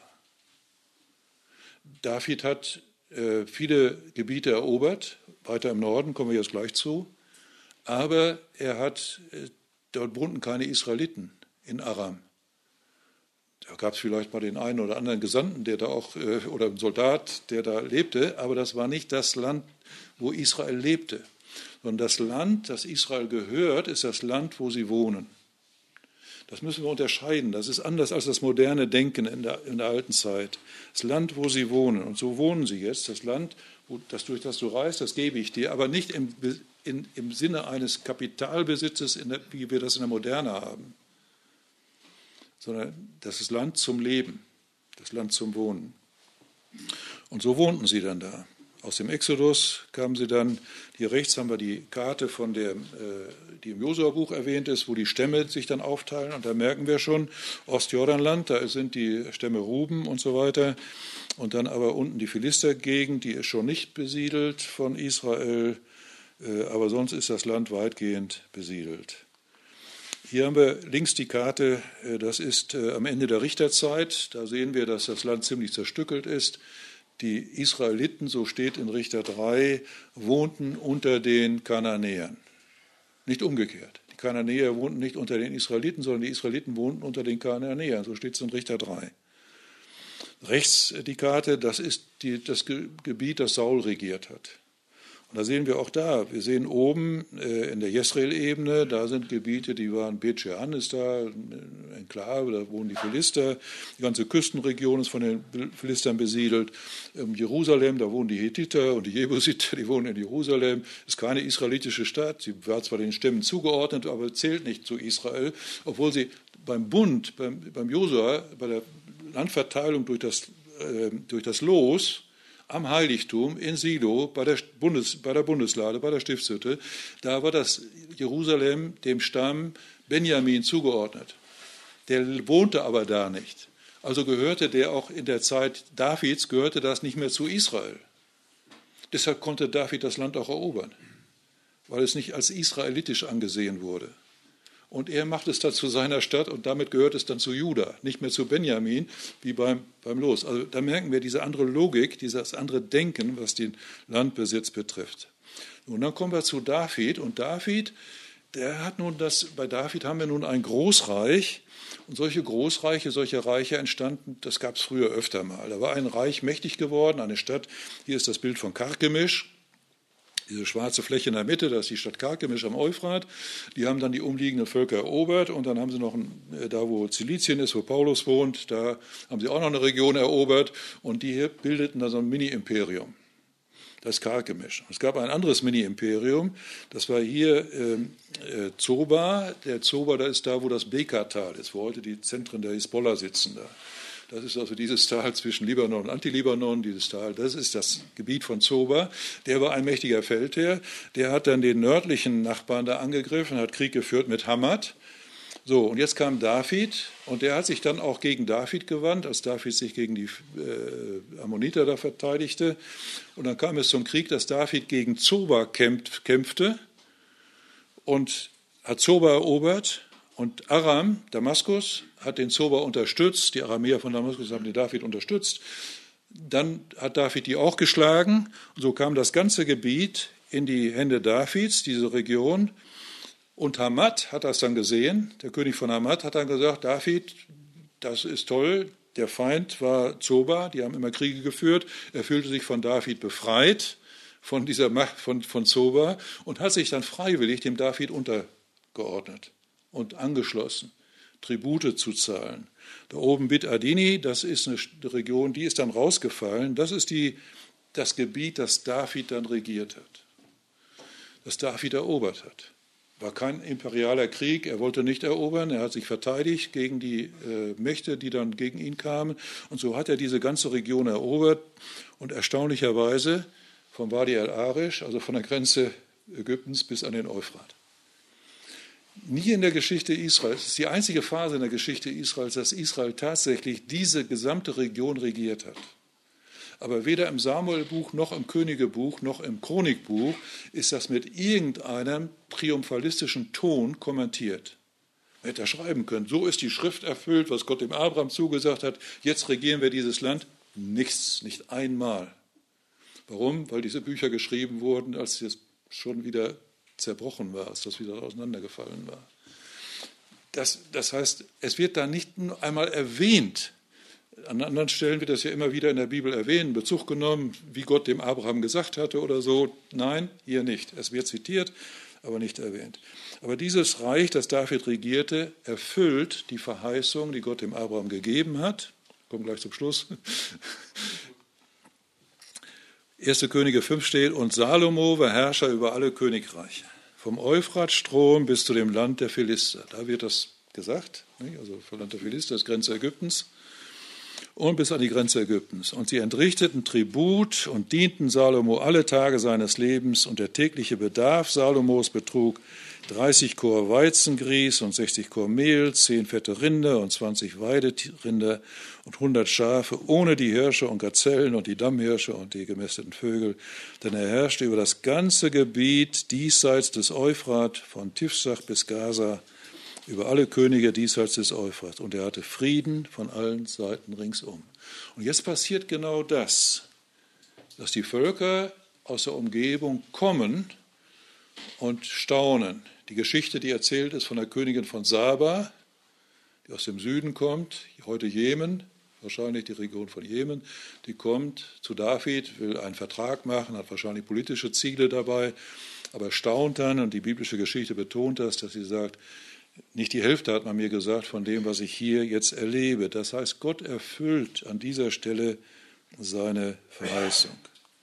David hat äh, viele Gebiete erobert, weiter im Norden, kommen wir jetzt gleich zu, aber er hat, äh, dort wohnten keine Israeliten in Aram. Da gab es vielleicht mal den einen oder anderen Gesandten, der da auch, oder einen Soldat, der da lebte, aber das war nicht das Land, wo Israel lebte, sondern das Land, das Israel gehört, ist das Land, wo sie wohnen. Das müssen wir unterscheiden. Das ist anders als das moderne Denken in der, in der alten Zeit. Das Land, wo sie wohnen, und so wohnen sie jetzt, das Land, wo, das, durch das du reist, das gebe ich dir, aber nicht im, in, im Sinne eines Kapitalbesitzes, in der, wie wir das in der Moderne haben, sondern das ist Land zum Leben, das Land zum Wohnen. Und so wohnten sie dann da. Aus dem Exodus kamen sie dann, hier rechts haben wir die Karte, von der, die im Josua-Buch erwähnt ist, wo die Stämme sich dann aufteilen. Und da merken wir schon, Ostjordanland, da sind die Stämme Ruben und so weiter. Und dann aber unten die Philistergegend, die ist schon nicht besiedelt von Israel, aber sonst ist das Land weitgehend besiedelt. Hier haben wir links die Karte, das ist am Ende der Richterzeit. Da sehen wir, dass das Land ziemlich zerstückelt ist. Die Israeliten, so steht in Richter drei, wohnten unter den Kananäern. Nicht umgekehrt. Die Kananäer wohnten nicht unter den Israeliten, sondern die Israeliten wohnten unter den Kananäern. So steht es in Richter drei. Rechts die Karte, das ist die, das Gebiet, das Saul regiert hat. Und da sehen wir auch da, wir sehen oben äh, in der Jesreel-Ebene, da sind Gebiete, die waren, Bet-Shean ist da, eine Enklave, da wohnen die Philister, die ganze Küstenregion ist von den Philistern besiedelt. Ähm, Jerusalem, da wohnen die Hethiter und die Jebusiter, die wohnen in Jerusalem, ist keine israelitische Stadt, sie war zwar den Stämmen zugeordnet, aber zählt nicht zu Israel, obwohl sie beim Bund, beim, beim Josua, bei der Landverteilung durch das, äh, durch das Los, am Heiligtum in Silo bei der, Bundes, bei der Bundeslade, bei der Stiftshütte, da war das Jerusalem dem Stamm Benjamin zugeordnet. Der wohnte aber da nicht. Also gehörte der auch in der Zeit Davids, gehörte das nicht mehr zu Israel. Deshalb konnte David das Land auch erobern, weil es nicht als israelitisch angesehen wurde. Und er macht es dann zu seiner Stadt und damit gehört es dann zu Juda, nicht mehr zu Benjamin, wie beim, beim Los. Also da merken wir diese andere Logik, dieses andere Denken, was den Landbesitz betrifft. Und dann kommen wir zu David. Und David, der hat nun das, bei David haben wir nun ein Großreich. Und solche Großreiche, solche Reiche entstanden, das gab es früher öfter mal. Da war ein Reich mächtig geworden, eine Stadt, hier ist das Bild von Karkemisch. Diese schwarze Fläche in der Mitte, das ist die Stadt Karkemisch am Euphrat. Die haben dann die umliegenden Völker erobert und dann haben sie noch, ein, da wo Zilizien ist, wo Paulus wohnt, da haben sie auch noch eine Region erobert und die hier bildeten dann so ein Mini-Imperium. Das ist Karkemisch. Es gab ein anderes Mini-Imperium, das war hier äh, Zoba. Der Zoba, da ist da, wo das Beka-Tal ist, wo heute die Zentren der Hisbollah sitzen da. Das ist also dieses Tal zwischen Libanon und Antilibanon, dieses Tal, das ist das Gebiet von Zoba. Der war ein mächtiger Feldherr, der hat dann den nördlichen Nachbarn da angegriffen, hat Krieg geführt mit Hamad. So, und jetzt kam David und der hat sich dann auch gegen David gewandt, als David sich gegen die äh, Ammoniter da verteidigte. Und dann kam es zum Krieg, dass David gegen Zoba kämpft, kämpfte und hat Zoba erobert. Und Aram, Damaskus, hat den Zoba unterstützt, die Aramäer von Damaskus haben den David unterstützt. Dann hat David die auch geschlagen. Und so kam das ganze Gebiet in die Hände Davids, diese Region. Und Hamad hat das dann gesehen. Der König von Hamad hat dann gesagt, David, das ist toll. Der Feind war Zoba, die haben immer Kriege geführt. Er fühlte sich von David befreit, von dieser Macht von, von Zoba, und hat sich dann freiwillig dem David untergeordnet und angeschlossen, Tribute zu zahlen. Da oben Bit Adini, das ist eine Region, die ist dann rausgefallen. Das ist die, das Gebiet, das David dann regiert hat, das David erobert hat. War kein imperialer Krieg, er wollte nicht erobern, er hat sich verteidigt gegen die äh, Mächte, die dann gegen ihn kamen. Und so hat er diese ganze Region erobert und erstaunlicherweise von Wadi al-Arish, also von der Grenze Ägyptens bis an den Euphrat. Nie in der Geschichte Israels, es ist die einzige Phase in der Geschichte Israels, dass Israel tatsächlich diese gesamte Region regiert hat. Aber weder im Samuelbuch noch im Königebuch noch im Chronikbuch ist das mit irgendeinem triumphalistischen Ton kommentiert. Man hätte schreiben können, so ist die Schrift erfüllt, was Gott dem Abraham zugesagt hat, jetzt regieren wir dieses Land. Nichts, nicht einmal. Warum? Weil diese Bücher geschrieben wurden, als es schon wieder zerbrochen war, als das wieder auseinandergefallen war. Das, das heißt, es wird da nicht nur einmal erwähnt. An anderen Stellen wird das ja immer wieder in der Bibel erwähnt, Bezug genommen, wie Gott dem Abraham gesagt hatte oder so. Nein, hier nicht. Es wird zitiert, aber nicht erwähnt. Aber dieses Reich, das David regierte, erfüllt die Verheißung, die Gott dem Abraham gegeben hat. Ich komme gleich zum Schluss. erster Könige fünf steht, und Salomo war Herrscher über alle Königreiche, vom Euphratstrom bis zu dem Land der Philister. Da wird das gesagt, also vom Land der Philister, das Grenze Ägyptens, und bis an die Grenze Ägyptens. Und sie entrichteten Tribut und dienten Salomo alle Tage seines Lebens, und der tägliche Bedarf Salomos betrug dreißig Kor Weizengrieß und sechzig Kor Mehl, zehn fette Rinder und zwanzig Weiderinder und hundert Schafe, ohne die Hirsche und Gazellen und die Dammhirsche und die gemästeten Vögel. Denn er herrschte über das ganze Gebiet diesseits des Euphrat, von Tifsach bis Gaza, über alle Könige diesseits des Euphrat. Und er hatte Frieden von allen Seiten ringsum. Und jetzt passiert genau das, dass die Völker aus der Umgebung kommen und staunen. Die Geschichte, die erzählt ist von der Königin von Saba, die aus dem Süden kommt, heute Jemen, wahrscheinlich die Region von Jemen, die kommt zu David, will einen Vertrag machen, hat wahrscheinlich politische Ziele dabei, aber staunt dann, und die biblische Geschichte betont das, dass sie sagt, nicht die Hälfte hat man mir gesagt von dem, was ich hier jetzt erlebe. Das heißt, Gott erfüllt an dieser Stelle seine Verheißung.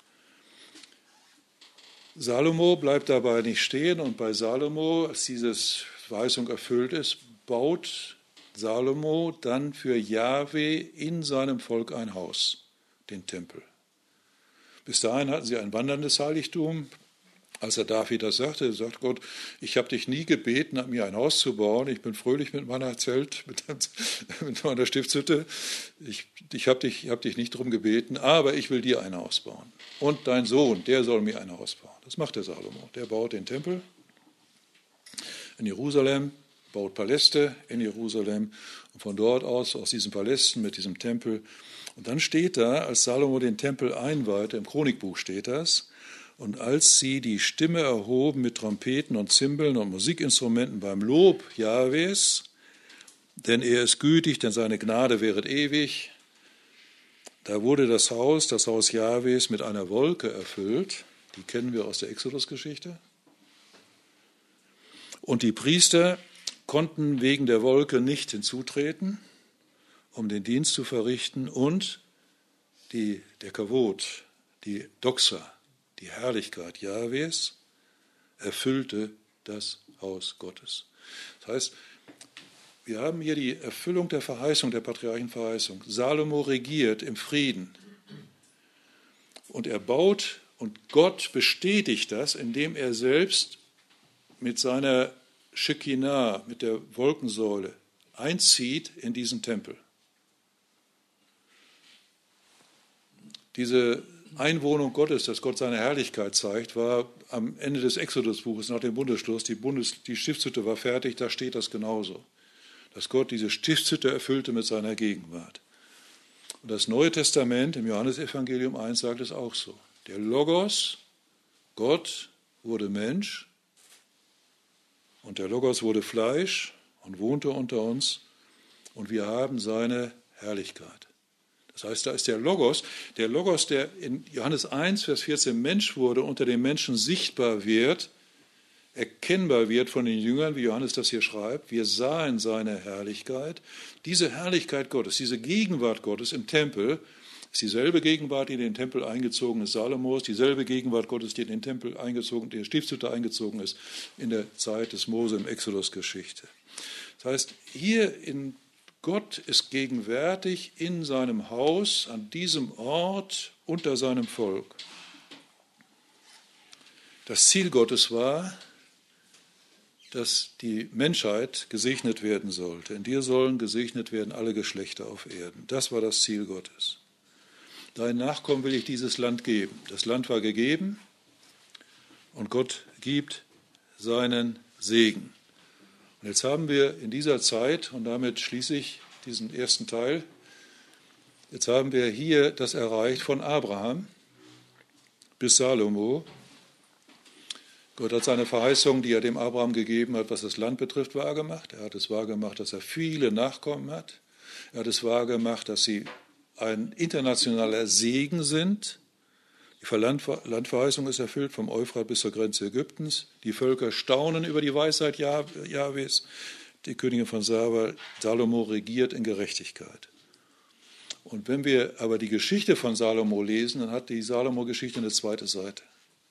Salomo bleibt dabei nicht stehen, und bei Salomo, als diese Verheißung erfüllt ist, baut Salomo dann für Jahwe in seinem Volk ein Haus, den Tempel. Bis dahin hatten sie ein wanderndes Heiligtum. Als er David das sagte, sagt Gott, ich habe dich nie gebeten, mir ein Haus zu bauen. Ich bin fröhlich mit meiner Zelt, mit, mit meiner Stiftshütte. Ich, ich habe dich, hab dich nicht darum gebeten, aber ich will dir ein Haus bauen. Und dein Sohn, der soll mir ein Haus bauen. Das macht der Salomo. Der baut den Tempel in Jerusalem, baut Paläste in Jerusalem. Und von dort aus, aus diesen Palästen mit diesem Tempel. Und dann steht da, als Salomo den Tempel einweihte, im Chronikbuch steht das, und als sie die Stimme erhoben mit Trompeten und Zimbeln und Musikinstrumenten beim Lob Jahwes, denn er ist gütig, denn seine Gnade währet ewig, da wurde das Haus, das Haus Jahwes, mit einer Wolke erfüllt, die kennen wir aus der Exodus-Geschichte. Und die Priester konnten wegen der Wolke nicht hinzutreten, um den Dienst zu verrichten, und die, der Kavod, die Doxa, die Herrlichkeit Jahwes, erfüllte das Haus Gottes. Das heißt, wir haben hier die Erfüllung der Verheißung, der Patriarchenverheißung. Salomo regiert im Frieden. Und er baut, und Gott bestätigt das, indem er selbst mit seiner Shekinah, mit der Wolkensäule, einzieht in diesen Tempel. Diese Einwohnung Gottes, dass Gott seine Herrlichkeit zeigt, war am Ende des Exodusbuches nach dem Bundesschluss. Die, Bundes, die Stiftshütte war fertig, da steht das genauso. Dass Gott diese Stiftshütte erfüllte mit seiner Gegenwart. Und das Neue Testament im Johannesevangelium eins sagt es auch so. Der Logos, Gott, wurde Mensch, und der Logos wurde Fleisch und wohnte unter uns, und wir haben seine Herrlichkeit. Das heißt, da ist der Logos, der Logos, der in Johannes eins, Vers vierzehn Mensch wurde, unter den Menschen sichtbar wird, erkennbar wird von den Jüngern, wie Johannes das hier schreibt. Wir sahen seine Herrlichkeit. Diese Herrlichkeit Gottes, diese Gegenwart Gottes im Tempel, ist dieselbe Gegenwart, die in den Tempel eingezogen ist, Salomos, dieselbe Gegenwart Gottes, die in den Tempel eingezogen, die in die Stiftshütte eingezogen ist, in der Zeit des Mose im Exodus-Geschichte. Das heißt, hier in Gott ist gegenwärtig in seinem Haus, an diesem Ort, unter seinem Volk. Das Ziel Gottes war, dass die Menschheit gesegnet werden sollte. In dir sollen gesegnet werden alle Geschlechter auf Erden. Das war das Ziel Gottes. Deinen Nachkommen will ich dieses Land geben. Das Land war gegeben, und Gott gibt seinen Segen. Und jetzt haben wir in dieser Zeit, und damit schließe ich diesen ersten Teil, jetzt haben wir hier das erreicht von Abraham bis Salomo. Gott hat seine Verheißung, die er dem Abraham gegeben hat, was das Land betrifft, wahrgemacht. Er hat es wahrgemacht, dass er viele Nachkommen hat. Er hat es wahrgemacht, dass sie ein internationaler Segen sind, Die Landverheißung ist erfüllt vom Euphrat bis zur Grenze Ägyptens. Die Völker staunen über die Weisheit Jahwes. Die Königin von Saba, Salomo, regiert in Gerechtigkeit. Und wenn wir aber die Geschichte von Salomo lesen, dann hat die Salomo-Geschichte eine zweite Seite.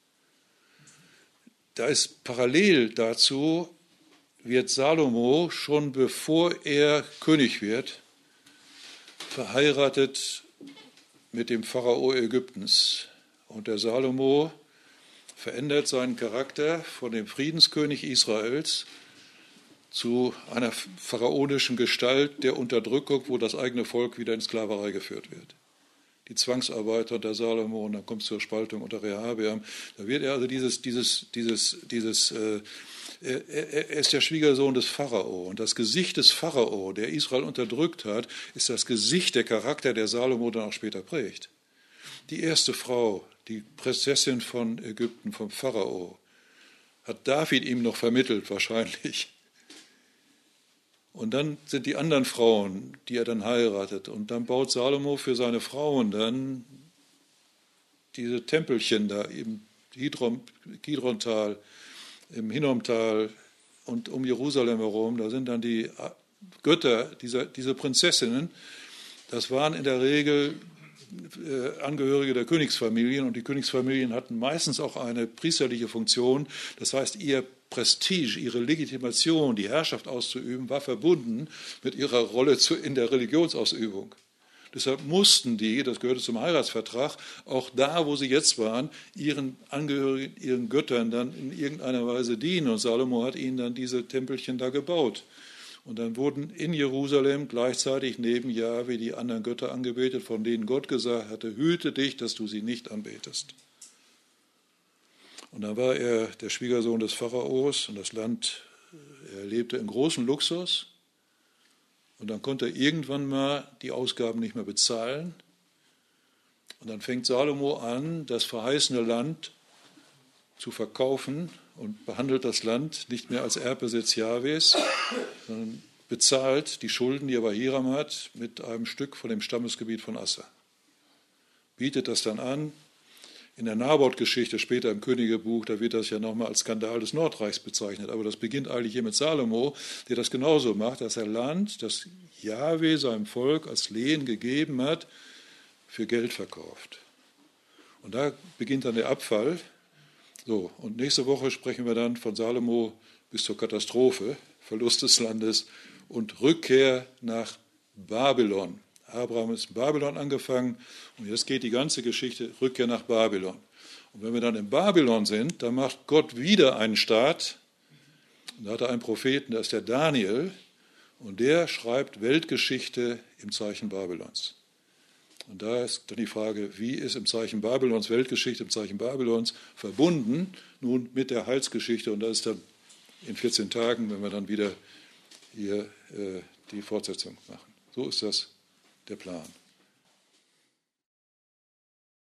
Da ist parallel dazu, wird Salomo, schon bevor er König wird, verheiratet mit dem Pharao Ägyptens. Und der Salomo verändert seinen Charakter von dem Friedenskönig Israels zu einer pharaonischen Gestalt der Unterdrückung, wo das eigene Volk wieder in Sklaverei geführt wird. Die Zwangsarbeiter unter Salomo, und dann kommt es zur Spaltung unter Rehabeam. Da wird er also dieses, dieses, dieses, dieses äh, er, er ist der Schwiegersohn des Pharao. Und das Gesicht des Pharao, der Israel unterdrückt hat, ist das Gesicht, der Charakter, der Salomo dann auch später prägt. Die erste Frau, die Prinzessin von Ägypten, vom Pharao, hat David ihm noch vermittelt, wahrscheinlich. Und dann sind die anderen Frauen, die er dann heiratet. Und dann baut Salomo für seine Frauen dann diese Tempelchen da im Kidron, Kidrontal, im Hinnomtal und um Jerusalem herum. Da sind dann die Götter, diese, diese Prinzessinnen. Das waren in der Regel äh, Angehörige der Königsfamilien. Und die Königsfamilien hatten meistens auch eine priesterliche Funktion. Das heißt, ihr Prestige, ihre Legitimation, die Herrschaft auszuüben, war verbunden mit ihrer Rolle in der Religionsausübung. Deshalb mussten die, das gehörte zum Heiratsvertrag, auch da, wo sie jetzt waren, ihren Angehörigen, ihren Göttern dann in irgendeiner Weise dienen. Und Salomo hat ihnen dann diese Tempelchen da gebaut. Und dann wurden in Jerusalem gleichzeitig neben Jahwe die anderen Götter angebetet, von denen Gott gesagt hatte, hüte dich, dass du sie nicht anbetest. Und dann war er der Schwiegersohn des Pharaos und das Land, er lebte in großem Luxus. Und dann konnte er irgendwann mal die Ausgaben nicht mehr bezahlen. Und dann fängt Salomo an, das verheißene Land zu verkaufen und behandelt das Land nicht mehr als Erbbesitz Jahwes, sondern bezahlt die Schulden, die er bei Hiram hat, mit einem Stück von dem Stammesgebiet von Assa. Bietet das dann an. In der Naboth-Geschichte, später im Königebuch, da wird das ja nochmal als Skandal des Nordreichs bezeichnet. Aber das beginnt eigentlich hier mit Salomo, der das genauso macht, dass er Land, das Jahwe seinem Volk als Lehen gegeben hat, für Geld verkauft. Und da beginnt dann der Abfall. So, und nächste Woche sprechen wir dann von Salomo bis zur Katastrophe, Verlust des Landes und Rückkehr nach Babylon. Abraham ist in Babylon angefangen und jetzt geht die ganze Geschichte Rückkehr nach Babylon. Und wenn wir dann in Babylon sind, dann macht Gott wieder einen Staat. Und da hat er einen Propheten, der ist der Daniel, und der schreibt Weltgeschichte im Zeichen Babylons. Und da ist dann die Frage, wie ist im Zeichen Babylons, Weltgeschichte im Zeichen Babylons verbunden nun mit der Heilsgeschichte? Und das ist dann in vierzehn Tagen, wenn wir dann wieder hier äh, die Fortsetzung machen. So ist das der Plan.